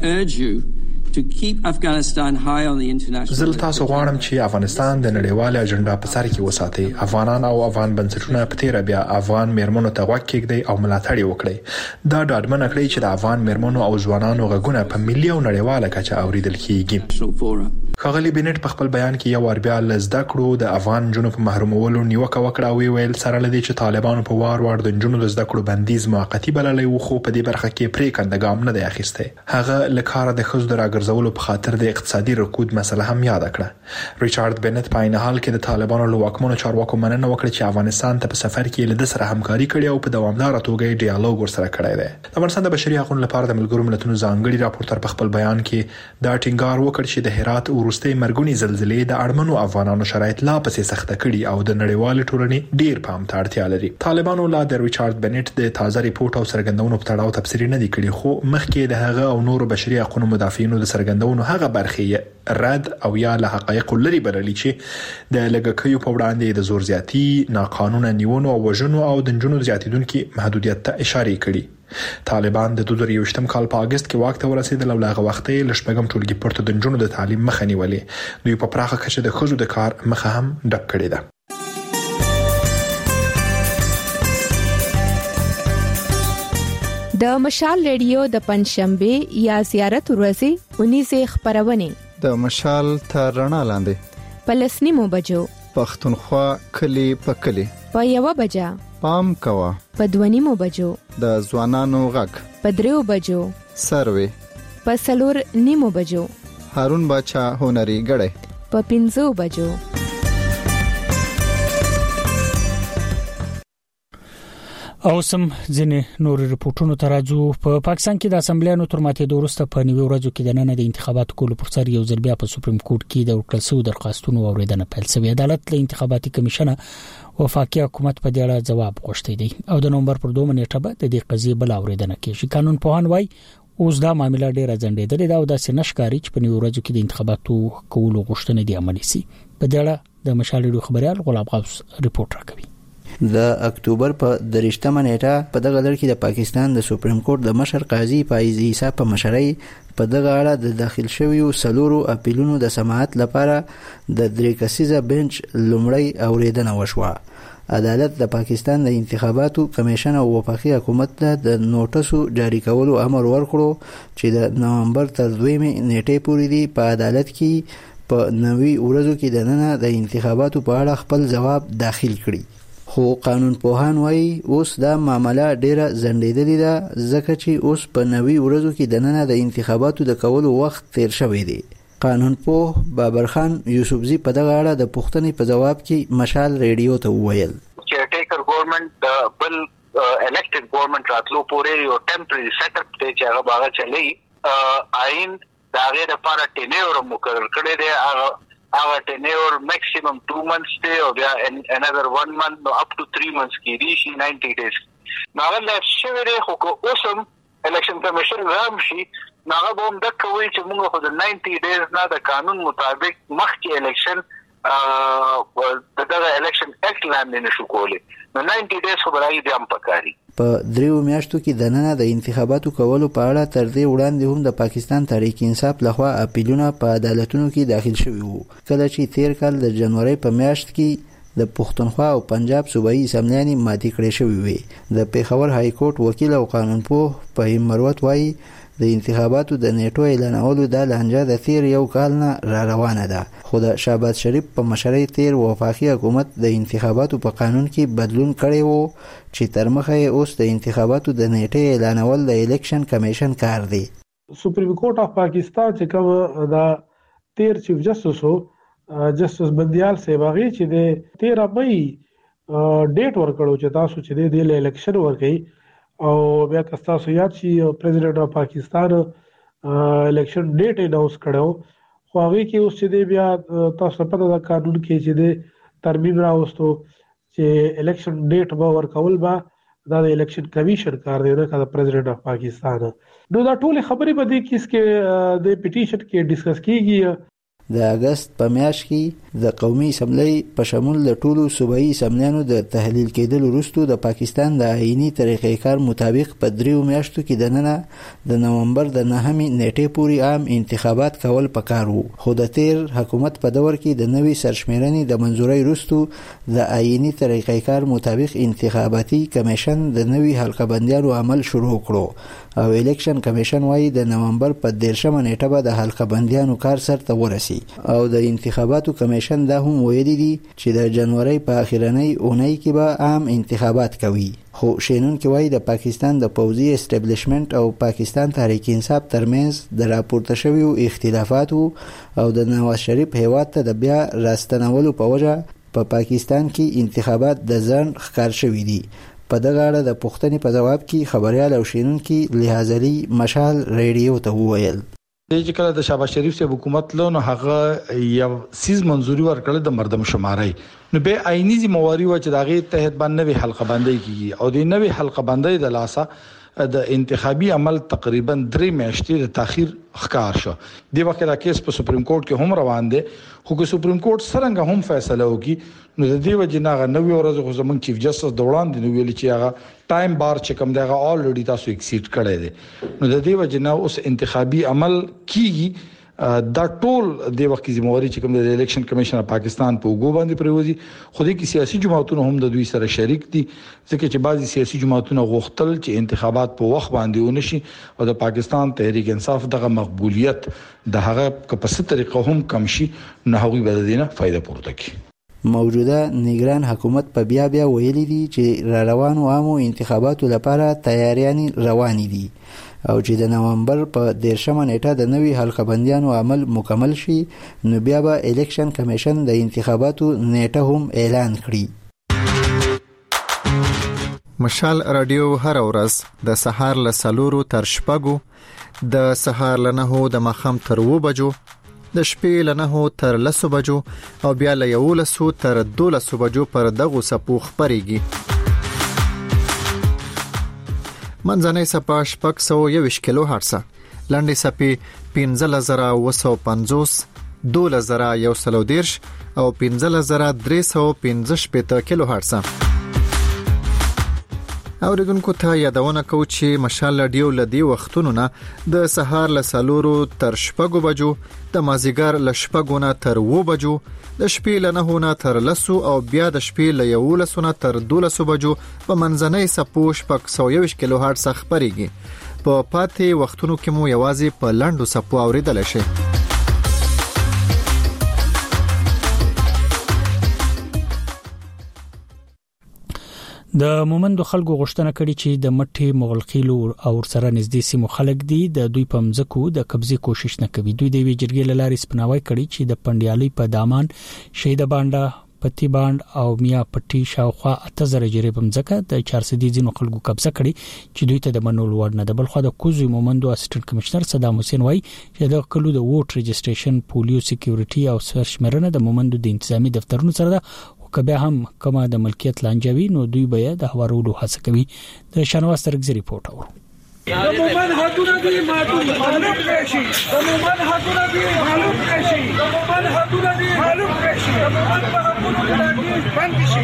زه تاسو غواړم چې افغانستان د نړیوال اجنډا په سر کې وساتي. افغانان او افغان بنسټونه په تیر بیا افغان میرمنو ته غوږ کېږدي او ملاتړ وکړي. دا ډاډمنه کړئ چې د افغان میرمنو او ځوانانو غږونه په ملي او نړیواله کچه اوریدل کیږي. خغلی بنت په خپل بیان کې یو اربیا لزده کړو د افغان جنونو په محرومولو نیوکه وکړه او ویل سره لدی چې طالبانو په وار د جنونو د زده کړو بندیز موقتی بللی و خو په دې برخه کې پرې کندګام نه دی اخیسته. هغه لکاره د خزو د راګرځولو په خاطر د اقتصادي رکود مسله هم یاد کړه. ریچارډ بنت په عین حال کې د طالبانو له واکمنو چارواکو مننه وکړه چې افغانستان ته په سفر کې له سره همکاري کړې او په دوامدار توګه ډیالوګ ورسره کړی دی. د افغانستان د بشري حقوقو لپاره د ملګرو ملتونو ځانګړي راپورټر په خپل بیان کې دا ټینګار وکړ چې د هرات ورسته مرګونی زلزلې د اړمنو افغانانو شرایط لا پسې سخته کړي او د نړیوال ټولنې ډیر پام ته اړتیا لري. طالبانو لا د ریچارډ بنت د تازه ریپورت او سرګندونو په تړاو تفسیر نه دی کړی خو مخکې د هغه او نورو بشري حقوقو مدافعینو د سرګندونو هغه برخې رد او یا له حقایق لري بللی چې د لګکیو په وړاندې د زور زیاتی، ناقانونه نیونو او وژنو او د جنونو زیاتیدونکو محدودیت ته اشاره کړي. طالبان د 2021م کال په اگست کې واک ته ورسېدل او هغه وخت یې لشپږم ټولګي پورته د جنونو د تعلیم مخه نیولې. دوی په پراخه کچه د خزو د کار مخه هم ډک کړې ده. د مشال ریډیو د پنځشنبه یا زیارت ورځې 19 خبرونه د مشال تر رڼا لاندې په لسنیمو بجو پښتونخوا کلی په کلی په یو بجا پام کوا په 2 بجو د ځوانانو غږ په 3 بجو سروي په 4 بجو هارون بچا هنري غړې په 5 بجو. او سم ځنې نور رپورټونو ترازو په پاکستان کې د اسمبلیانو تر ماته دوروسته په نیو ورځو کې د نن د انتخاباتو کولو پر سر یو ځل بیا په سپریم کورټ کې د ورکړسو درخواستونو اوریدنه پیل شوې. عدالت له انتخاباتي کمیشن وفاقي حکومت په دې اړه جواب غوښتي دی او د نومبر پر 2 نیټه به د دې قضیې بل اوریدنه کیږي. قانون پوهان وایي اوس دا معاملې ډېره ځنډېدلې ده او د سنشکاري چې په نیو ورځو کې د انتخاباتو کولو غوښتنه دی عملي سي. په دې اړه د مشال ریډیو خبريال غلام غوث رپورټ راکوي. د اکتوبر په 3مه نیټه په دغه لړ کې د پاکستان د سپریم کورټ د مشر قاضي فایز عیسی په مشرۍ په دغه اړه د داخل شویو سلورو اپیلونو د سماعت لپاره د 3 کسیزه بنچ لومړی اوریدنه وشوه. عدالت د پاکستان د انتخاباتو کمیشن او وفاقي حکومت ته د نوټسو جاری کولو امر ورکړو چې د نومبر تر 2 نیټې پورې دی په عدالت کې په 90 ورځو کې د نن د انتخاباتو په اړه خپل جواب داخل کړي. خو قانون پوهان وایي اوس دا معاملې ډیره ځنډېدلې ده ځکه چې اوس په 90 ورځو کې د نن د انتخاباتو د کولو وخت تیر شوی دی. قانون پوه بابر خان یوسفزی په دغه اړه د پوښتنې په جواب کې مشال ریډیو ته وویل چې ټیکر ګورنمنت د بل الکټډ ګورنمنت راتلو پورې یو ټمپرری سیټ اپ دی چې هغه باغ چلی آئین دا غیر لپاره ټینیور مقرر کړی دی. هغه ټینیور میکسیمم 2 months دی او بیا another 1 month no up to 3 months کې دی شي 90 days. نو هغه شوی دی خو اوسم الیکشن کمیشن رام شي ناغه بوم د کوي چې موږ خو د 90 days نه د قانون مطابق مخکې الیکشن دغه الیکشن اکټ لاندې نشو کولی. نو 90 days خو برای دې هم پکاري. په 3 میاشتو کې د نن د انتخاباتو کولو په اړه تر دې وړاندې هم د پاکستان تحریک انصاف لخوا اپیلونه په عدالتونو کې داخل شوي وو. کله چې تیر کال د جنوري په میاشت کې د پښتونخوا او پنجاب صوبایي اسمبلیانې ماتې کړې شوې وې. د پیښور های کورټ وکیل او قانون پوه فهیم مروت وایي د انتخاباتو د نیټو اعلانولو د لانجه د تیر یو کال نه را روانه ده خو د شهباز شریف په مشرۍ تیر وفاقي حکومت د انتخاباتو په قانون کې بدلون کړی وو چې تر مخه اوس د انتخاباتو د نیټې اعلانول د الیکشن کمیشن کار دی. سپریم کورټ اف پاکستان چې کوم دا تیر چیف جسټس هو جسټس بندیال صاحب هغه چې د 13 مئی ډیټ ورکړو چې تاسو چې د الیکشن ورکړي او بیا تاسو یاد شي پریزیډنټ اف پاکستان الیکشن ډیټ اناونس کړو خو هغه کې اوس چې بیا تاسو په دغه قانون کې چې د ترمیم راوستو چې الیکشن ډیټ به ورکول به د الیکشن کمیشن کار دی نه د پریزیډنټ اف پاکستان. نو دا ټول خبرې به د کیس کې د پټیشن کې ډیسکس کیږي. د اگست په میاشت کې د قومي اسمبلی په شمول د ټولو صوبایي اسمبلیانو د تحلیل کېدلو وروسته د پاکستان د آئینی طریقې کار مطابق په 3 میاشتو کې د نن د نومبر د 9 نیټې پورې عام انتخابات کول پکار وو. خو د تیر حکومت په دور کې د نوي سرشمیرنې د منځورۍ وروسته د آئینی طریقې کار مطابق انتخاباتي کمیشن د نوي حلقه بندیانو عمل شروع کړو او الیکشن کمیشن وایي د نومبر په 10مه نیټه به د حلقه بندیانو کار سرته ورسي او د انتخاباتو کمیشن دا هم ویلي دي چې د جنوري په اخیرنۍ اونۍ کې به عام انتخابات کوي. خو شینونکي وایي د پاکستان د پوځي اسټابلیشمنت او پاکستان تحریک انصاف ترمنځ د راپورته شویو اختلافاتو او د نواز شریف هیواد ته د بیا راستنولو په وجه په پاکستان کې انتخابات د ځنډ ښکار شوي دي. په دغه اړه د پوښتنې په جواب کې خبريال او شینونکي لحاظلي مشال ریډیو ته وویل چې کله د شهباز شریف سي حکومت له نو هغه یو سیز منځوري ورکړل د مردم شماري نو به عیني ذمہواری و چې داغه تحت باندې حلقه بندي کیږي او د نوې حلقه بندي د لاسه د انتخابي عمل تقریبا 3 میاشتې د تاخير ښکار شو. د وخت دا کیس په سپریم کورټ کې هم روان دي خو که سپریم کورټ څنګه هم فیصله وکړي نو د دې وجناغه 90 ورځې خو زمونږ چیف جسټس د وړاندې نو ویل چې هغه ټایم بار چې کوم دغه الریډي تاسو ایکسیډ کړی دی نو د دې وجنه اوس انتخابي عمل کیږي. دا ټول د وخت ذمہواری چې کوم د الیکشن کمیشن پاکستان په وګو باندې پروزي خو د سیاسي جماعتونو هم د دوی سره شریک دي ځکه چې بعضي سیاسي جماعتونو غوښتل چې انتخابات په وخت باندې ونشي او د پاکستان تحریک انصاف دغه مقبولیت د هغه په څه طریقه هم کم شي نه هغوی به د دینه فائدہ پورته کوي. موجوده نگران حکومت په بیا ویلي دي چې را روانو عامو انتخاباتو لپاره تیاریان رواني دي او چې د نومبر په 10مه نیټه د نوي حلقه بندیانو عمل مکمل شي نو بیا به الیکشن کمیشن د انتخاباتو نیټه هم اعلان کړي. مشال رادیو هر ورځ د سهار له 4 تر 6 د سهار له 9 د ماخام تر 2 بجو د شپې له 9 تر 10 بجو او بیا له 11 تر 12 بجو پر دغه سپو خبريږي. منځنۍ سپا 621 کیلو هرتز، لاندې سپي 15950، 2110 او 15315 کیلو هرتز. اوریدونکو ته یادونه کوم چې مشال رادیو لدی وختونو نه د سهار له 4 تر 6 بجو، د مازیګر له 6 نه تر 2 بجو، د شپې له 9 نه تر 10 او بیا د شپې له 11 نه تر 12 بجو په منځنۍ سپو 621 کیلو هرتز خبريږي. په پاتې وختونو کې مو یوازې په لاندو سپو اوریدل شي. د مومندو خلکو غوښتنه کړې چې د مټي مغلقیلو او سره نږدې سیمو خلک دي د دوی په مځکو د قبضې کوشش نه کوي. دوی د وی جرګې لارې سپناوي کړي چې د پندیالي په دامان، شهید بانډا، پتی باند او میا پټي شاوخوا 8000 جری په مځکه د 400 ځینو خلکو قبضه کړي چې دوی ته د منول وړ نه. د بلخو د کوزي مومندو اسسټنټ کمشنر صدام حسین وای چې د کلو د ووټ رجسټریشن، پولیو سکیورټي او سرشمرنه د مومندو د انتظامی دفترونو سره ده. کبه هم کما د ملکیت لانجوي نو دوی به د هوارولو هڅه کوي. د شنواز ترګزي ریپورت اورو. د مومن حقونه دي معلوم کړي، د مومن حقونه دي معلوم کړي، د مومن حقونه دي معلوم کړي، د مومن حقونه دي بند شي.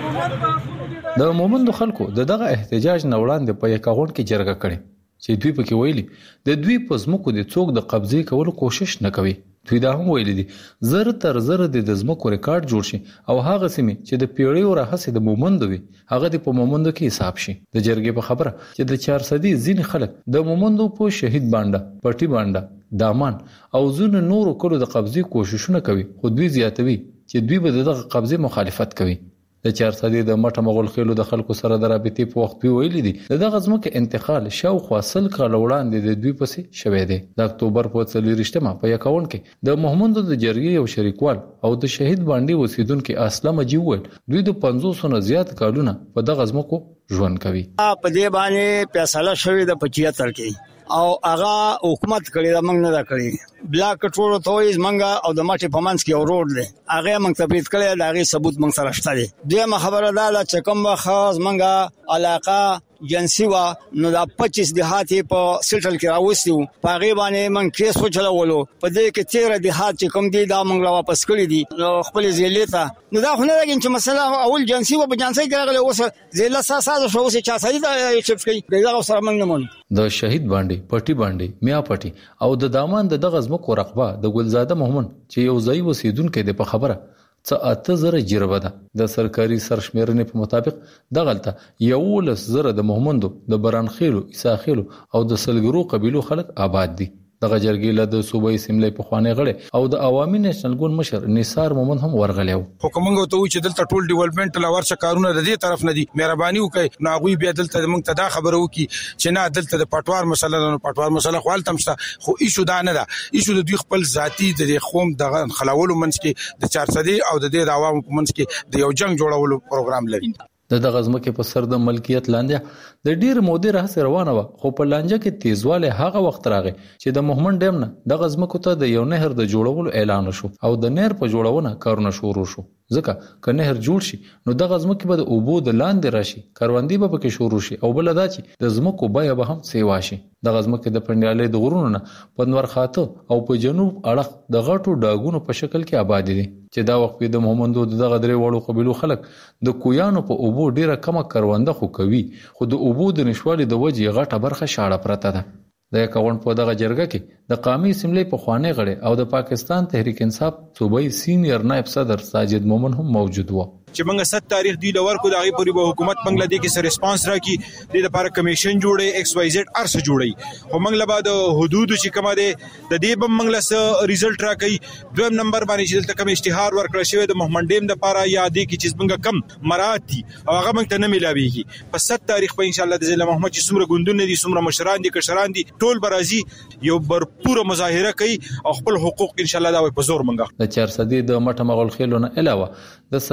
د مومندو خلکو دغه احتجاج نه وړاندې په یکاغون کې جرګه کړي چې دوی پکې ویلي د دوی په زمکو د څوک د قبضې کولو کوشش نه کوي. دوی دا هم ویلي دي زر تر زر د زمکو ریکارډ جوړ شي او هغه سیمه چې د پیړیو راهسه د مومندو وي هغه د په مومندو کې حساب شي. د جرګې په خبره چې د 400 ځین خلک د مومندو په شهید بانډا، پټي بانډا، دامان او ځینو نورو کړو د قبضې کوششونه کوي. خو دوی زیاتوي چې دوی به دغه قبضې مخالفت کوي. د 400 د مټه مغول خېلو د خلکو سره د رابطې په وخت ویلي دي دغه ځمکه انتقال شاوخوا سل کال وړاندې د دوی پسې شوې ده. د اکتوبر په 24مه په یکاون کې د محمد د جرګې یو شریکوال او د شهید باندې اوسیدونکو اسلام جیول دوی د 500 نه زیات کالونه په دغه ځمکو ژوند کوي. په دې باندې فیصله شوې د 75 کې او هغه حکومت کړی دا موږ نه دا کړی. بلاک ټولو تویز منګه او د ماټي پمنس کې اورود دی هغه موږ تبرید کړی دا غي ثبوت موږ سره شته دی. دغه خبره ده چې کوم خاص منګه علاقه جنسي وا نو دا 25 دهاتي په سټل کې راوستیو په غي باندې موږ کیس وچلولو په دې کې 13 دهات چې کوم دي دا موږ لا واپس کړی دي خپل زیلیته. نو دا خو نه لګین چې مثلا اول جنسي و په جنسي کې راغله اوس زیله ساسه شو اوس 400 دا شفت کوي دا سره موږ نه مون. د شهید باندې، پټي باندې، میا پټي او د دامان د دغه ځمکو رقبه د ګلزاده محمد چې یو ځای وسیدونکو د په خبره څه 8000 جربه ده. د سرکاري سرشمېرنې په مطابق دغلته 11000 د محمندو، د برانخیلو، عیساخیلو او د سلګرو قبیلو خلک آباد دي. دغه جرګې له د صوبایي سیملې په خوانې غړي او د عوامي نېشنل ګوند مشر نثار مومن هم ورغلیو. حکومت ته و چې دلته ټول ډیولپمنٹ لورڅ کارونه د دې طرف نه دي، مهرباني وکړئ نو هغه بیا دلته موږ ته دا خبره وکړي چې نه دلته د پټوار مسله نه پټوار مسله خپل تمشته خو ایشو دا نه ده. ایشو د دوی خپل ذاتی د قوم دغه خلاولو منځ کې د 400 او د دې عوامو منځ کې د یو جنگ جوړولو پروګرام لري. دغه ځمکه په سر د ملکیت لاندې د ډیر مودې راهسه روانه و خو په لانجه کې تیزواله هغه وخت راغی چې د محمد ډیم نه دغه ځمکو ته د یو نهر د جوړولو اعلان شو او د نهر په جوړونه کارونه شروع شو. ځکه که نهر جوړ شي نو دغه ځمکه به د اوبو د لاندې راشي، کاروندې به پکې شروع شي او بل دا چې د ځمکو بیه به هم سیوا شي. دغه ځمکه د پندیالې د غرونو نه په نور خاطه او په جنوب اړخ د غټو ډاګونو په شکل کې آباد دي چې دا وخت د محمدو دغه درې وړو قبیلو خلک د کویانو په اوبو ډیره کمه کرونده خو کوي خو د اوبو د نشوالي د وجې غټه برخه شاړه پرته ده. د یکاون په دغه جرګه کې د قومي اسمبلی په خوانې غړي او د پاکستان تحریک انصاف صوبایي سینیئر نائب صدر ساجد مومن هم موجود و. چې موږ 7 تاریخ دی لور کو دغه پوری به حکومت بنگلاديش کې سره ریسپانس راکړي د لپاره کمیشن جوړي ایکس واي زد ارس جوړي خو موږ له بعد حدود چې کومه ده د دې بم موږ له ریزلټ راکړي. دویم نمبر باندې چې دلته کوم اشتهار ورکړل شوی د محمد ډیم د لپاره یادې کې چې موږ کم مراتي او هغه موږ ته نه ملاويږي. په 7 تاریخ په ان شاء الله د ضلع محمد چې څومره ګوندونه دي څومره مشران دي کشران دي ټول برازي یو برپوره مظاهره کوي او خپل حقوق ان شاء الله دا په زور منګه. د 400 د مټه مغول خېلو نه علاوه د صدر غړي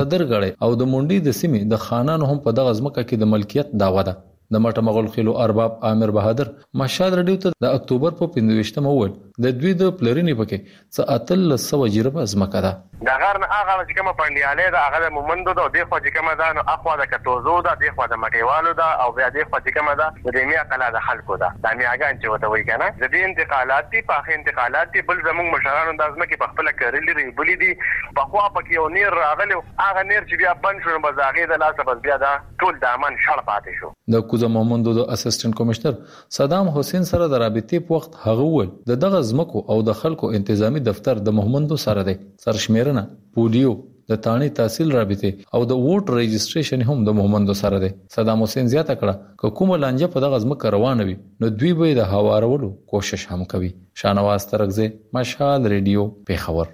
کړي او د مونډي د سیمې د خانانو هم په دغه ځمکه کې د ملکیت دعوه ده. د مټ مغل خلو ارباب عامر بهادر مشهد رډیو ته د اکتوبر په 15 وول د دوی د پلرینې پکې څه اتل سو جربه ځمکه ده. دا غرن هغه چې کومه پاندیاله ده هغه مومندو ده د خو چې کومه ده نو اخوا د کتوزو ده د خو د مټیوالو ده او بیا د خو چې کومه ده د میاں کلا د خلکو ده د میاګان چې وته وای کنه د دې انتقالات دي په انتقالات دي بل زموږ مشرانو د ازمکه په خپل کړلې ری بلی دي په خوا پکې یو نیر راغلی هغه نیر چې بیا بند شو بزاغې د لاسه بس بیا دا ټول د امن شړ پاتې شو. د کوزه محمدو د اسسټنټ کمشنر صدام حسین سره د رابطې په وخت هغه ول د دغه ځمکو او د خلکو انتظامی دفتر د محمدو سره دی سرشمیرنه پولیو د تانی تحصیل رابطه او د ووټ رجسټریشن هم د محمدو سره دی. صدام حسین زیاته کړه کومه لانجه په دغه ځمکه روانه وي نو دوی به د هوارولو کوشش هم کوي. شانواز ترغزه مشهد ریډیو پیښور.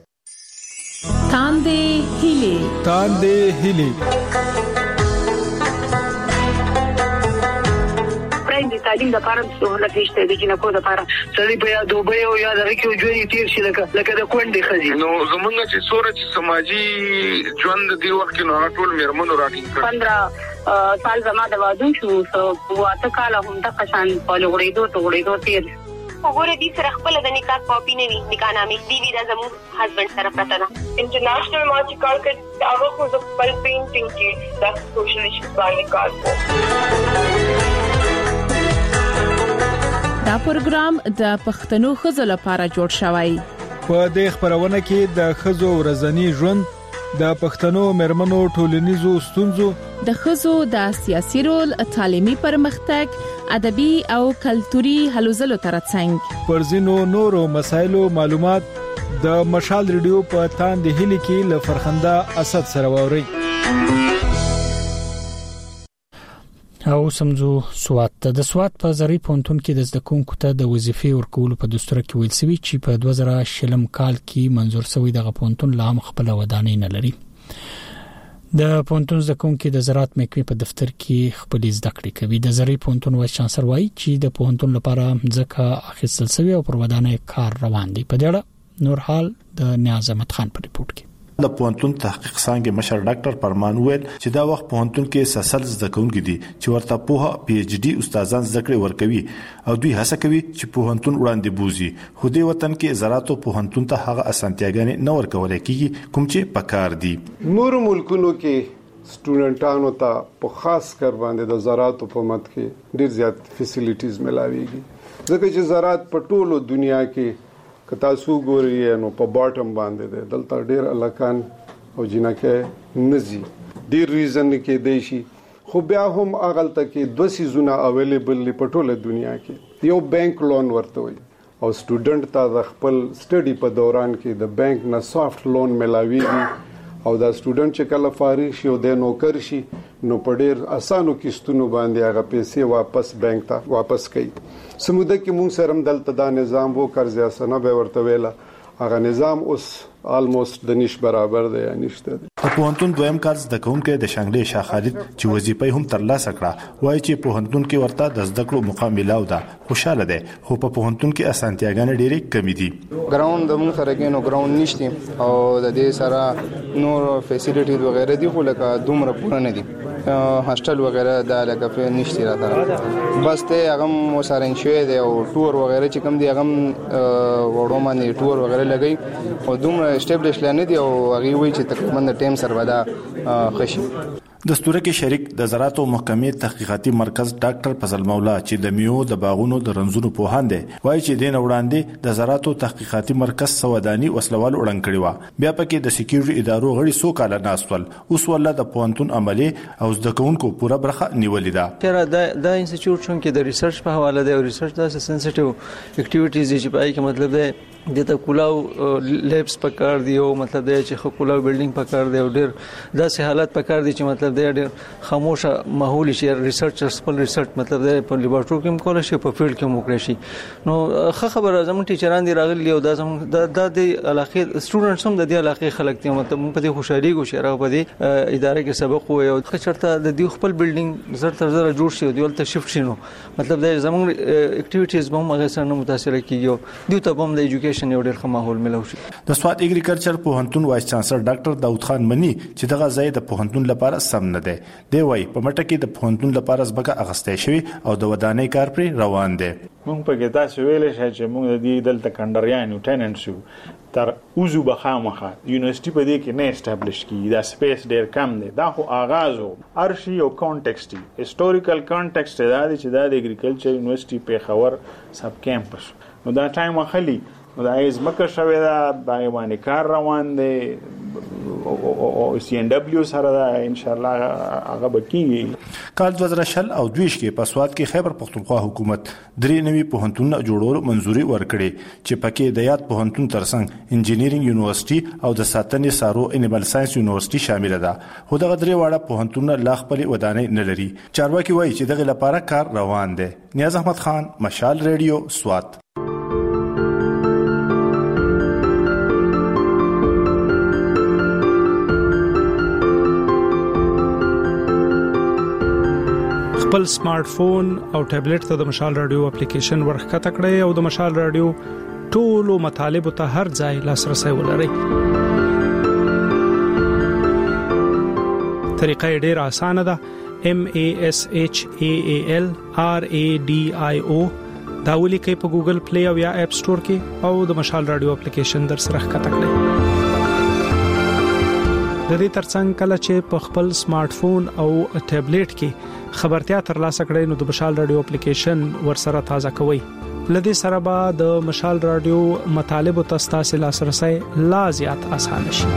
تاندې هیلي د تعلیم لپاره سہولت نشته د جنکو لپاره سړي په یاد دوبه او یاد راکې ژوند تیر شي لکه د کونډې خزي نو زمونږ چې سورج سماجی ژوند دی وخت کې نو ټول میرمنو راټینګ کړ 15 سال زما د واده شو واته کال هم د قشان په لغړېدو تیر وګوره دې سره خپل د نکاح کاپی نه وي نکاح نامې دی دا زموږ هسبند سره پراته ده. انټرنیشنل ما چې کار کړ هغه خو د خپل پینټینګ کې د سوشل ایشوز باندې کار کوي. دا پروګرام د پښتنو خزو لپاره جوړ شوی. په دې خبرونه کې د خزو ورځنی ژوند د پښتنو مرمنو ټولنیزو ستونزو د خزو د سیاسي رول تعلیمي پرمختګ ادبي او کلتوري هلو ځلو ترڅنګ پر ځینو نورو مسایلو معلومات د مشال ریډیو په تاندې هلي کې ل فرخنده اسد سره ووري. او سمزو سوات د سوات په زری پونتون کې د زدکونکو ته د وظیفې ورکولو په دستور کې ویل سوي چې په 2000 کال کې منزور شوی د پونتون لام خپل ودانۍ نه لري. د پونتون زدکونکو د زراعت محکمې په دفتر کې خپل زده کړې کوي. د زری پونتون وایس چانسلر وایي چې د پونتون لپاره ځکه اخیستل شوی او پر ودانۍ کار روان دی. په دې اړه نور حال د نیاز احمد خان په ریپورت کې د پونتون تحقیق څنګه مشر ډاکټر پرمان ویل چې دا وخت پونتون کې سلسله زده کوونکي دي چې ورته په پی ایچ ډي استادان زده کړې ورکوي او دوی هڅه کوي چې پونتون وړاندې بوزي. خو دې وطن کې زراعتو پونتون ته هغه اسانتیاګانې نه ورکول کېږي کوم چې پکار دي. نور ملکونو کې سټوډنټانو ته په خاص کار باندې د زراعتو په مت کې ډیر زیات فیسیلیټیز ملاويږي ځکه چې زراعت په ټولو دنیا کې کتا سو ګوري نو په باټم باندې ده دلته ډیر الکان او جنکه نزي ډیر ریزن کې دی شي خو بیا هم اغلطه کې دوه سيزونه اویلیبل په ټوله دنیا کې. یو بانک لون ورته وي او سټوډنټ ته د خپل سټډي په دوران کې د بانک نه سافت لون ملاويږي او دا سټوډنټ چې کله فارغ شي او د نوکر شي نو په ډیر اسانو کیستونو باندې هغه پیسې واپس بانک ته واپس کوي. سموده کې مونږ سره دلته دا نظام وو قرض اسنه به ورته ویلا هغه نظام اوس almost د نش برابر دی نشته. په پوهنتون دویم کال زده کوونکې د شانګلې شاه خالد چې وظیفه هم ترلاسه کړه وایي چې پوهنتون کې ورته د زده کړو مقابله و ده خوشاله ده خو په پوهنتون کې اسانتیاګانې ډېرې کمی دي. ګراوند د موږ سره کې نو ګراوند نشته او د دې سره نور فیسیلیټي وغیرہ دي خو لکه دومره پوره نه دي هاستل وغیرہ دا لکه په نشته راته بس ته هغه مو سره انشوي دی او ټور وغیرہ چې کوم دی هغه وړو باندې ټور وغیرہ لګي او دومره اسټابلیش لنه دی او هغه وی چې تقریبا د ټیم سره ودا خشي. دستور کې شریک د زراعت او محکمې تحقیقاتي مرکز ډاکټر فضل مولا چې د میو د باغونو د رنزونو په هاند وایي چې دین وړاندې د زراعت او تحقیقاتي مرکز سودانی وسلوال وړاندې کړی و بیا پکې د سکیورټي ادارو غړي سو کال ناستول اوس ولله د پوهنتون عملی او د کوونکو پوره برخه نیولې ده. تر دا انسټیټیوټ چون کې د ریسرچ په حواله دی او ریسرچ د سنسټیو اکټیویټیز چې پای کې مطلب دی د کولاو لیبس پکار دی او مطلب دی چې کولاو بلډینګ پکار دی او ډیر داسې حالت پکار دی چې مطلب د خاموشه ماحول چې ریسرچرز خپل ریسرچ مطلب د په لیبارټوري کې کول شي په فیلډ کې موکړي شي. نو خبره زموږ ټیچران دي راغلي او دا زموږ د علاقې سټوډنټس هم د دې علاقې خلک دي مطلب په دې خوشالي کوي راو په دې ادارې کې سبق وي او چرته د دې خپل بلډینګ زر تر زر جوړ شي او دیول ته شفت شي. نو مطلب د زموږ اکټیویټیز به هم هغه سره متاثر کیږي دوی ته هم د ایجوکیشن یو ډېر ښه ماحول ملو شي. د سواد اګریکلچر پوهنتون وایس چانسلر ډاکټر داود خان منی چې دغه ځای د پوهنتون لپاره سم نه دی. دی وايي په مټه کې د پوهنتون لپاره ځمکه اغستې شوی او د ودانۍ کار پر روان دی. موږ په کې تاسو ویلې چې موږ د دې دلته کندریان یو ټیننټس یو تر اوزو بخامخه یونیورسيټي په دې کې نه اسټابلیش کیږي دا سپیس ډېر کم دی. دا خو آغازو ارشي او کانټیکسټ هیستوریکل کانټیکسټ دا دی چې د اګریکلچر یونیورسيټي په خبر سب کیمپس نو دا ټایم اخلي نو دا ازمکه شوی دا باندې کار روان دی او سی ان دبليو سره دا ان شاء الله هغه بکیږي. کال 2000 او 20 کې په سواد کې خیبر پختونخوا حکومت درې نوي پوهنتون جوړولو منځوري ورکړي چې پکې د یاد پوهنتون ترڅنګ انجینیرینګ یونیورسيټي او د ساتنې سارو انیمل ساينس یونیورسيټي شامل ده. خو دغه درې واړه پوهنتون لا خپل ودانۍ نه لري. چارواکي وایي چې دغه لپاره کار روان دی. نیاز احمد خان، مشال ریډیو، سواد. خپل سمارټ فون او ټابلیټ ته د مشال رادیو اپلیکیشن ورخکته کړئ او د مشال رادیو ټولو مطالب ته هر ځای لاسرسي ولرئ. طریقه ډېره اسانه ده. MASHAAL RADIO دا ولیکئ په ګوګل پلی او یا اپ سٹور کې او د مشال رادیو اپلیکیشن در سره ښکته کړئ. د دې ترڅنګ کله چې په خپل سمارټ فون او ټابلیټ کې خبرتیا ترلاسه کړئ نو د مشال رادیو اپلیکیشن ورسره تازه کوئ. لدې سره به د مشال رادیو مطالب او تاسو لاسرسي لا زیات اسانه شي.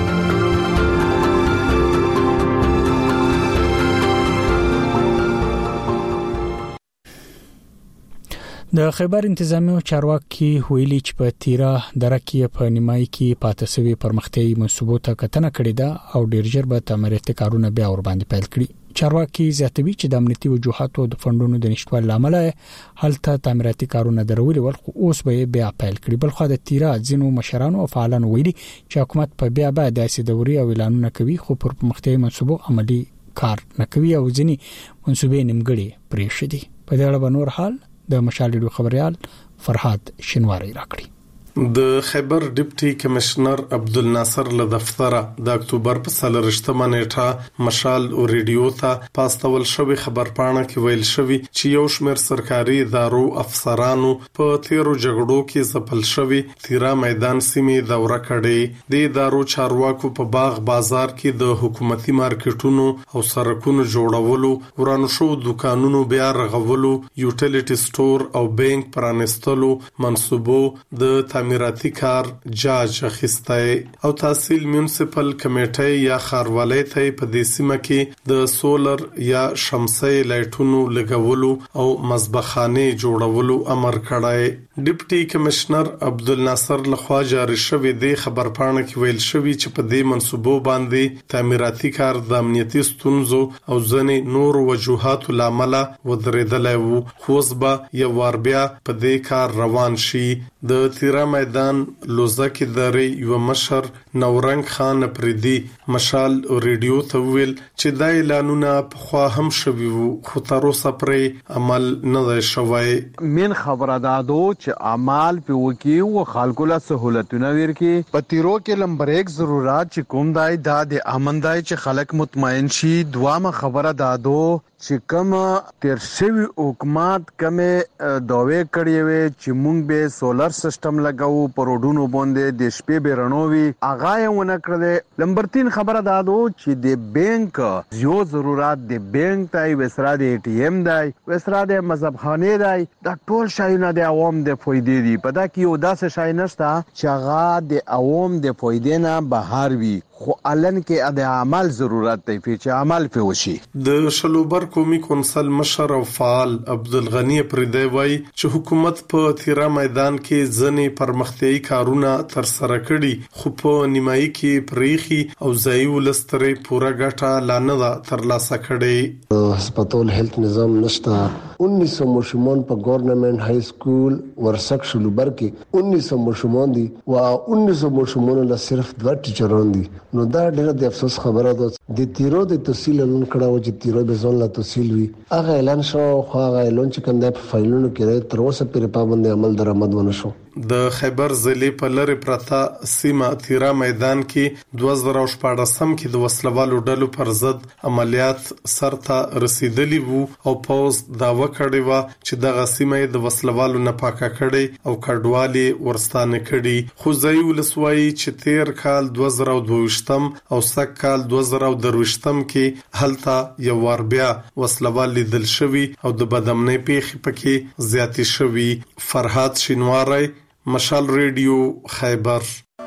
د خیبر انتظامی چارواکي ویلي چې په تیرا درکې په نیمای کې پاتسوي پرمختیايي منصوبو ته کتنه کړې ده او ډیر ژر به تعمیراتي کارونه بیا ور باندې پیل کړي. چارواکي زیاتوي چې د امنیتي وجوهاتو د فندونو د نشټوالي لامل هلته تعمیراتي کارونه درولي ول خو اوس به بیا پیل کړي. بلخو د تیرا ځینو مشرانو او فعالانو ویلي چې حکومت په بیا به داسې دوري او اعلانونه کوي خو پر پرمختیايي منصوبو عملی کار نه کوي او ځینی منصوبې نیمګړي پرې شدي. په دې اړه نور حال د مشال ریډیو خبريال فرحات شینواری راکړي. د خیبر ډیپټي کمشنر عبدالناصر له دفتره د اکتوبر په 28مه نیټه مشال او ریډیو ته پاستول شوی خبرپاڼه کې ویل شوی چې یو شمېر سرکاري ادارو افسرانو په تیرو جګړو کې ځپل شوی تیرا میدان سیمې دوره کړې. د ادارو چارواکو په باغ بازار کې د حکومتي مارکیټونو او سړکونو جوړولو، ورانو شو دکانونو بیا رغولو، یوټیلیټي سٹور او بانک پرانستلو منصوبو د تعمیراتي کار جاج اخیسته او تحصیل میونسپل کمیټه یا خاروالۍ ته په دې سیمه کې د سولر یا شمسي لایټونو لګولو او مذبخانه جوړولو امر کړی. ډیپټي کمشنر عبدالناصر لخوا جاری شوی د خبرپاڼه کې ویل شوی چې په دې منصوبو باندې تعمیراتي کار د امنیتي ستونزو او ځنې نور وجوهاتو لامل ودرېدلی وو، خو اوس به یو وار بیا په دې کار روان شي. د تیرا میدان لوزکې درې یو مشر نورنګ خان پردي مشال ریډیو ته ویل چې دا اعلانونه په خوا هم شوي وو خو تر اوسه پرې عمل نه دی شوی. من خبره دادو چې عمل په وکی او خلکو له سہولتونه ورکي. په تیرو کې لمبر 1 ضرورت چې کوم دای د امن دای چې خلک مطمئن شي. دوامه خبره دادو چې کوم تیر شوی حکومت کومه داوی کړی وي چې مونږ به سولر سیستم لګاو پروډونو باندې د شپې بیرنوي اغه یې ونه کړل. نمبر 3 خبره دادو چې د بانک یو ضرورت د بانک تای وسره د ای ټی ایم دای وسره د مذهب خانه دای د ټول شایونه د عوام د فائدې دی. پدا کې یو داسې شای نشته چې هغه د عوام د فائدې نه بهر وي خو الان کې د عمل ضرورت دی چې عمل په وشي. د شلوبر قومي کونسل مشر او فعال عبدالغنی پردی وای چې حکومت په تیرا میدان کې ځنې پرمختیايي کارونه تر سره کړي خو په نیمایي کې پریخي او ځای ولسترې پورا ګټه لانه ترلاسه کړي. هسپتال هیلث نظام نشته. 1900 ماشومان په گورنمنت های سکول ورسک شلوبر کې 1900 ماشومان دي او 1900 ماشومان له صرف 2 ټیچران دي. نو دا ډېر د افسوس خبره ده. د تیرو د تحصیل اعلان کړه چې تیرو به ځون لا تحصیل وي هغه اعلان شو خو هغه اعلان چې کوم د فایلونو کې تر اوسه پرې پابند عمل درآمد ونه شو. د خیبر ضلع په لری پرتا سیمه تیرا میدان کې 2014 کې د وسلوالو ډلو پر ضد عملیات سرته رسیدلی وو او پوز داوا کړی و چې د غسیمه د وسلوالو نه پاکه کړي او کډوالي ورستانه کړي. خو ځای ولسوي چې تیر کال 2022 او سک کال 2023 کې هلته یو ور بیا وسلوال لیدل شوی او د بدامنۍ پیښې پکې زیاتې شوی. فرحات شینواری مشال ریډیو خیبر.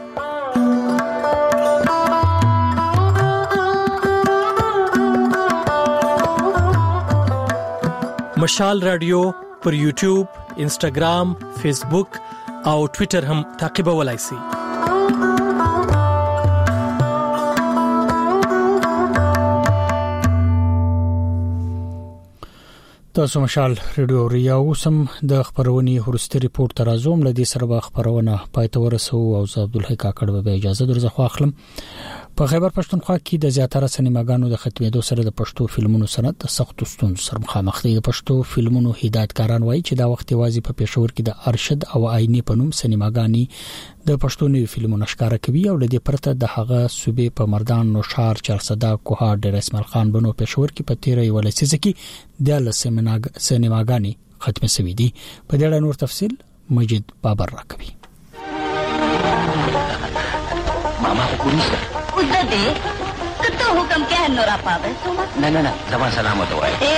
مشال رادیو پر یوټیوب، انسټاګرام، فیسبوک او ټوئیټر هم تعقیبولای شئ. تاسو مشال ریډیو ریاو سم د خبرونې هرسته ریپورت ترازوم لدی سره به خبرونه پاتې ورسو او زه عبدالحی کاکړ به اجازه درځه خو اخلم. په خیبر پښتونخوا کې د زیاتره سینماګانو د ختمېدو سره د پښتو فلمونو صنعت د سختو ستونزو سره مخامخ دي. د پښتو فلمونو هدایتکاران وایي چې دا وخت واځي په پېښور کې د ارشد او آینه په نوم سینماګانې د پښتو نوي فلمونو ښکارا کوي او لدی پرته د هغه صوبې په مردان نوشار چرصدا کوهار ډیر اسماعیل خان بنو پېښور کې په 13 ولسیزه کې د سینماګانې ختم شوې دي. په دې اړه نور تفصیل مجید بابر راکوي. ماما کو پولیس उधर दे तो हुक्म क्या है नोरा पावे ना जमा सलामत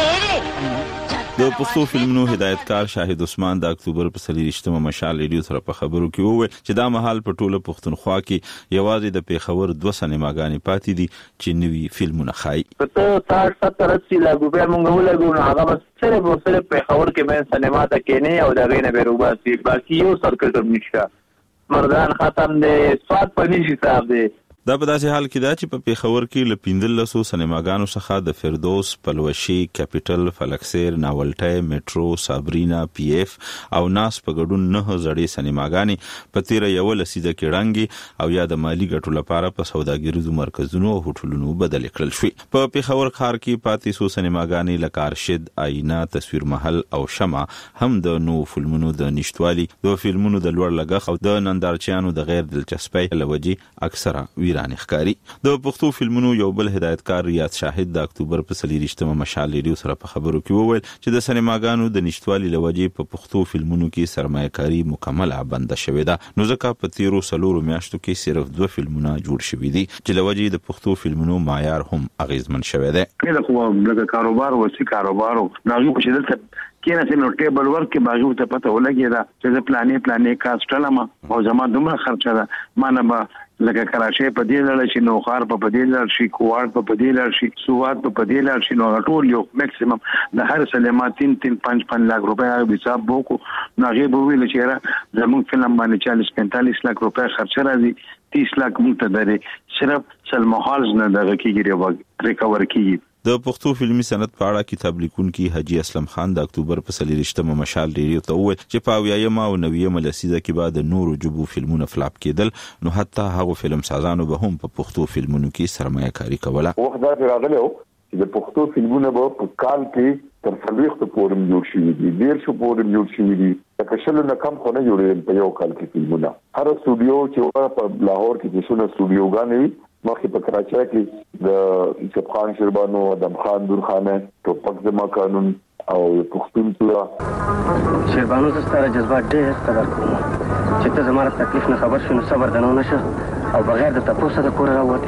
होए. د پښتو فلمونو هدایتکار شاهد عثمان د اکتوبر په 30مه مشال ریډیو سره په خبرو کې وویل چې دا مهال په ټوله پښتونخوا کې یوازې د پیښور 2 سینماګانې پاتې دي چې نوي فلمونه ښایي. په 60-70 لګو به موږ ولګو نو هغه بس صرف پیښور کې مې سینما ته کې نه او دا غینه بیروبا سي باقي یو سرکټ هم نشته. مردان ختم دي، سواد پنځه حساب دي. دا په داسې حال کې دا چې په پیښور کې ل 1500 سینماګانو څخه د فردوس، پلوشي، کیپټل، فلکسیر، ناولټه، میټرو، صابرینا، پی اف او ناس په ګډون 9 زړې سینماګانې په 13 لسیزه کې رنګي او یا د مالی ګټو لپاره په سوداګریزو مرکزونو او هوټلونو بدل کړل شوې. په پیښور ښار کې پاتې سو سینماګانې لکه ارشد، آینه، تصویر محل او شمع هم د نو فلمونو د نشټوالي، د فلمونو د لوړ لګښت او د نندارچیانو د غیر دلچسپۍ لوجې اکثره ایرانی ښکاری. د پښتو فلمونو یو بل هدایتکار ریاض شاهد د اکتوبر په 30مه مشال ریډیو سره په خبرو کې وویل چې د سینماګانو د نشټوالي لوجې په پښتو فلمونو کې سرمایه‌کاري مکمل بنده شوې ده. نو ځکه په 13 میاشتو کې صرف 2 فلمونه جوړ شوي دي چې لوجې د پښتو فلمونو معیار هم اغیزمن شوی دی. کله خو لکه کاروبار وسی کاروبارو ناغي په شدت کینه سينو ټیبل ورک کې باغو ته پته ولګی دا چې پلانې کاستلم او زما دومره خرچه ده مانه به لکه کراچۍ په دې لړ شي، نوخار په دې لړ شي، کوواړ په دې لړ شي، سواد په دې لړ شي. نو ټول یو میکسیمم د هر سینما 3-5 لک روپیا حساب وکړو. نو هغه به ویل چې را زموږ فلم باندې 40-45 لک روپیا خرچ راځي، 30 لک موږ ته درې صرف سلما هالز نه دغه کېږي ریکور کیږي. د پښتو فلمي صنعت په اړه کتاب لیکونکي حاجی اسلم خان د اکتوبر په 30مه مشال ریډیو ته وویل چې په 90مه او 90مه لسیزه کې بعد نورو جبو فلمونه فلاپ کېدل، نو حتی هغه فلم سازانو به هم په پښتو فلمونو کې سرمایه‌کاري کوله. وخت دا راغلی چې د پښتو فلمونه په کال کې تر 40 پورې جوړ شوي دي، 150 پورې جوړ شوي دي. د کشل نه کم خو نه جوړېدل په یو کال کې فلمونه. هر استودیو چې په لاهور کې چې څونه استودیوګانې وي، مخکې په کراچۍ کې د یوسف خان شیربانو، ادم خان دورخانه، ټوپک زما قانون او پښتون پورا شیربانو ستاره جذبات ډېر قدر کوم چې ته زما تکلیف نه خبر شې نو صبر دنو نشه او بغیر د تاسو د کور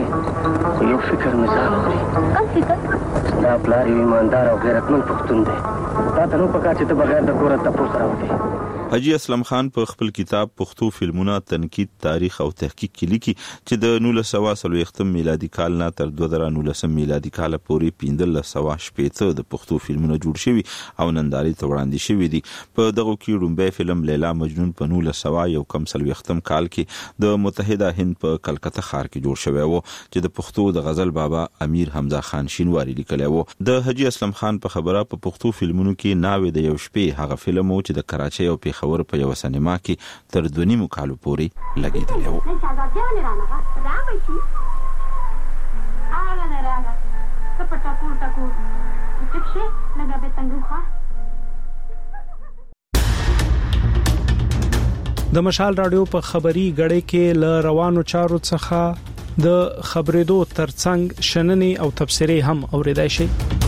راوته یو فکر مثال اوري. کوم فکر؟ دا پلار یو ایماندار او غیرتمن پښتون دی. دا ته نو پکار چې ته بغیر د کور تاسو راوته حاجی اسلم خان په خپل کتاب پښتو فلمونه تنقید تاریخ او تحقیق کې لیکي چې د 1940 میلادي کال نه تر 2019 میلادي کال پورې 1500 د پښتو فلمونه جوړ شوي او نندارې ته وړاندې شوي دي. په دغه کې لومبي فلم لیلا مجنون په 1940 کال کې د متحده هند په کلکته ښار کې جوړ شوی و چې د پښتو د غزل بابا امیر حمزه خان شینواری لیکلی و. د حاجی اسلم خان په خبره په پښتو فلمونو کې ناوې د یو شپې هغه فلم و چې د کراچۍ او خبر په یو سینما کې تر 2.5 کالو پورې لګیدلی و. د مشال رادیو په خبري غړې کې ل روانو چارو څخه د خبرېدو ترڅنګ شننې او تبصرې هم اوریدای شي.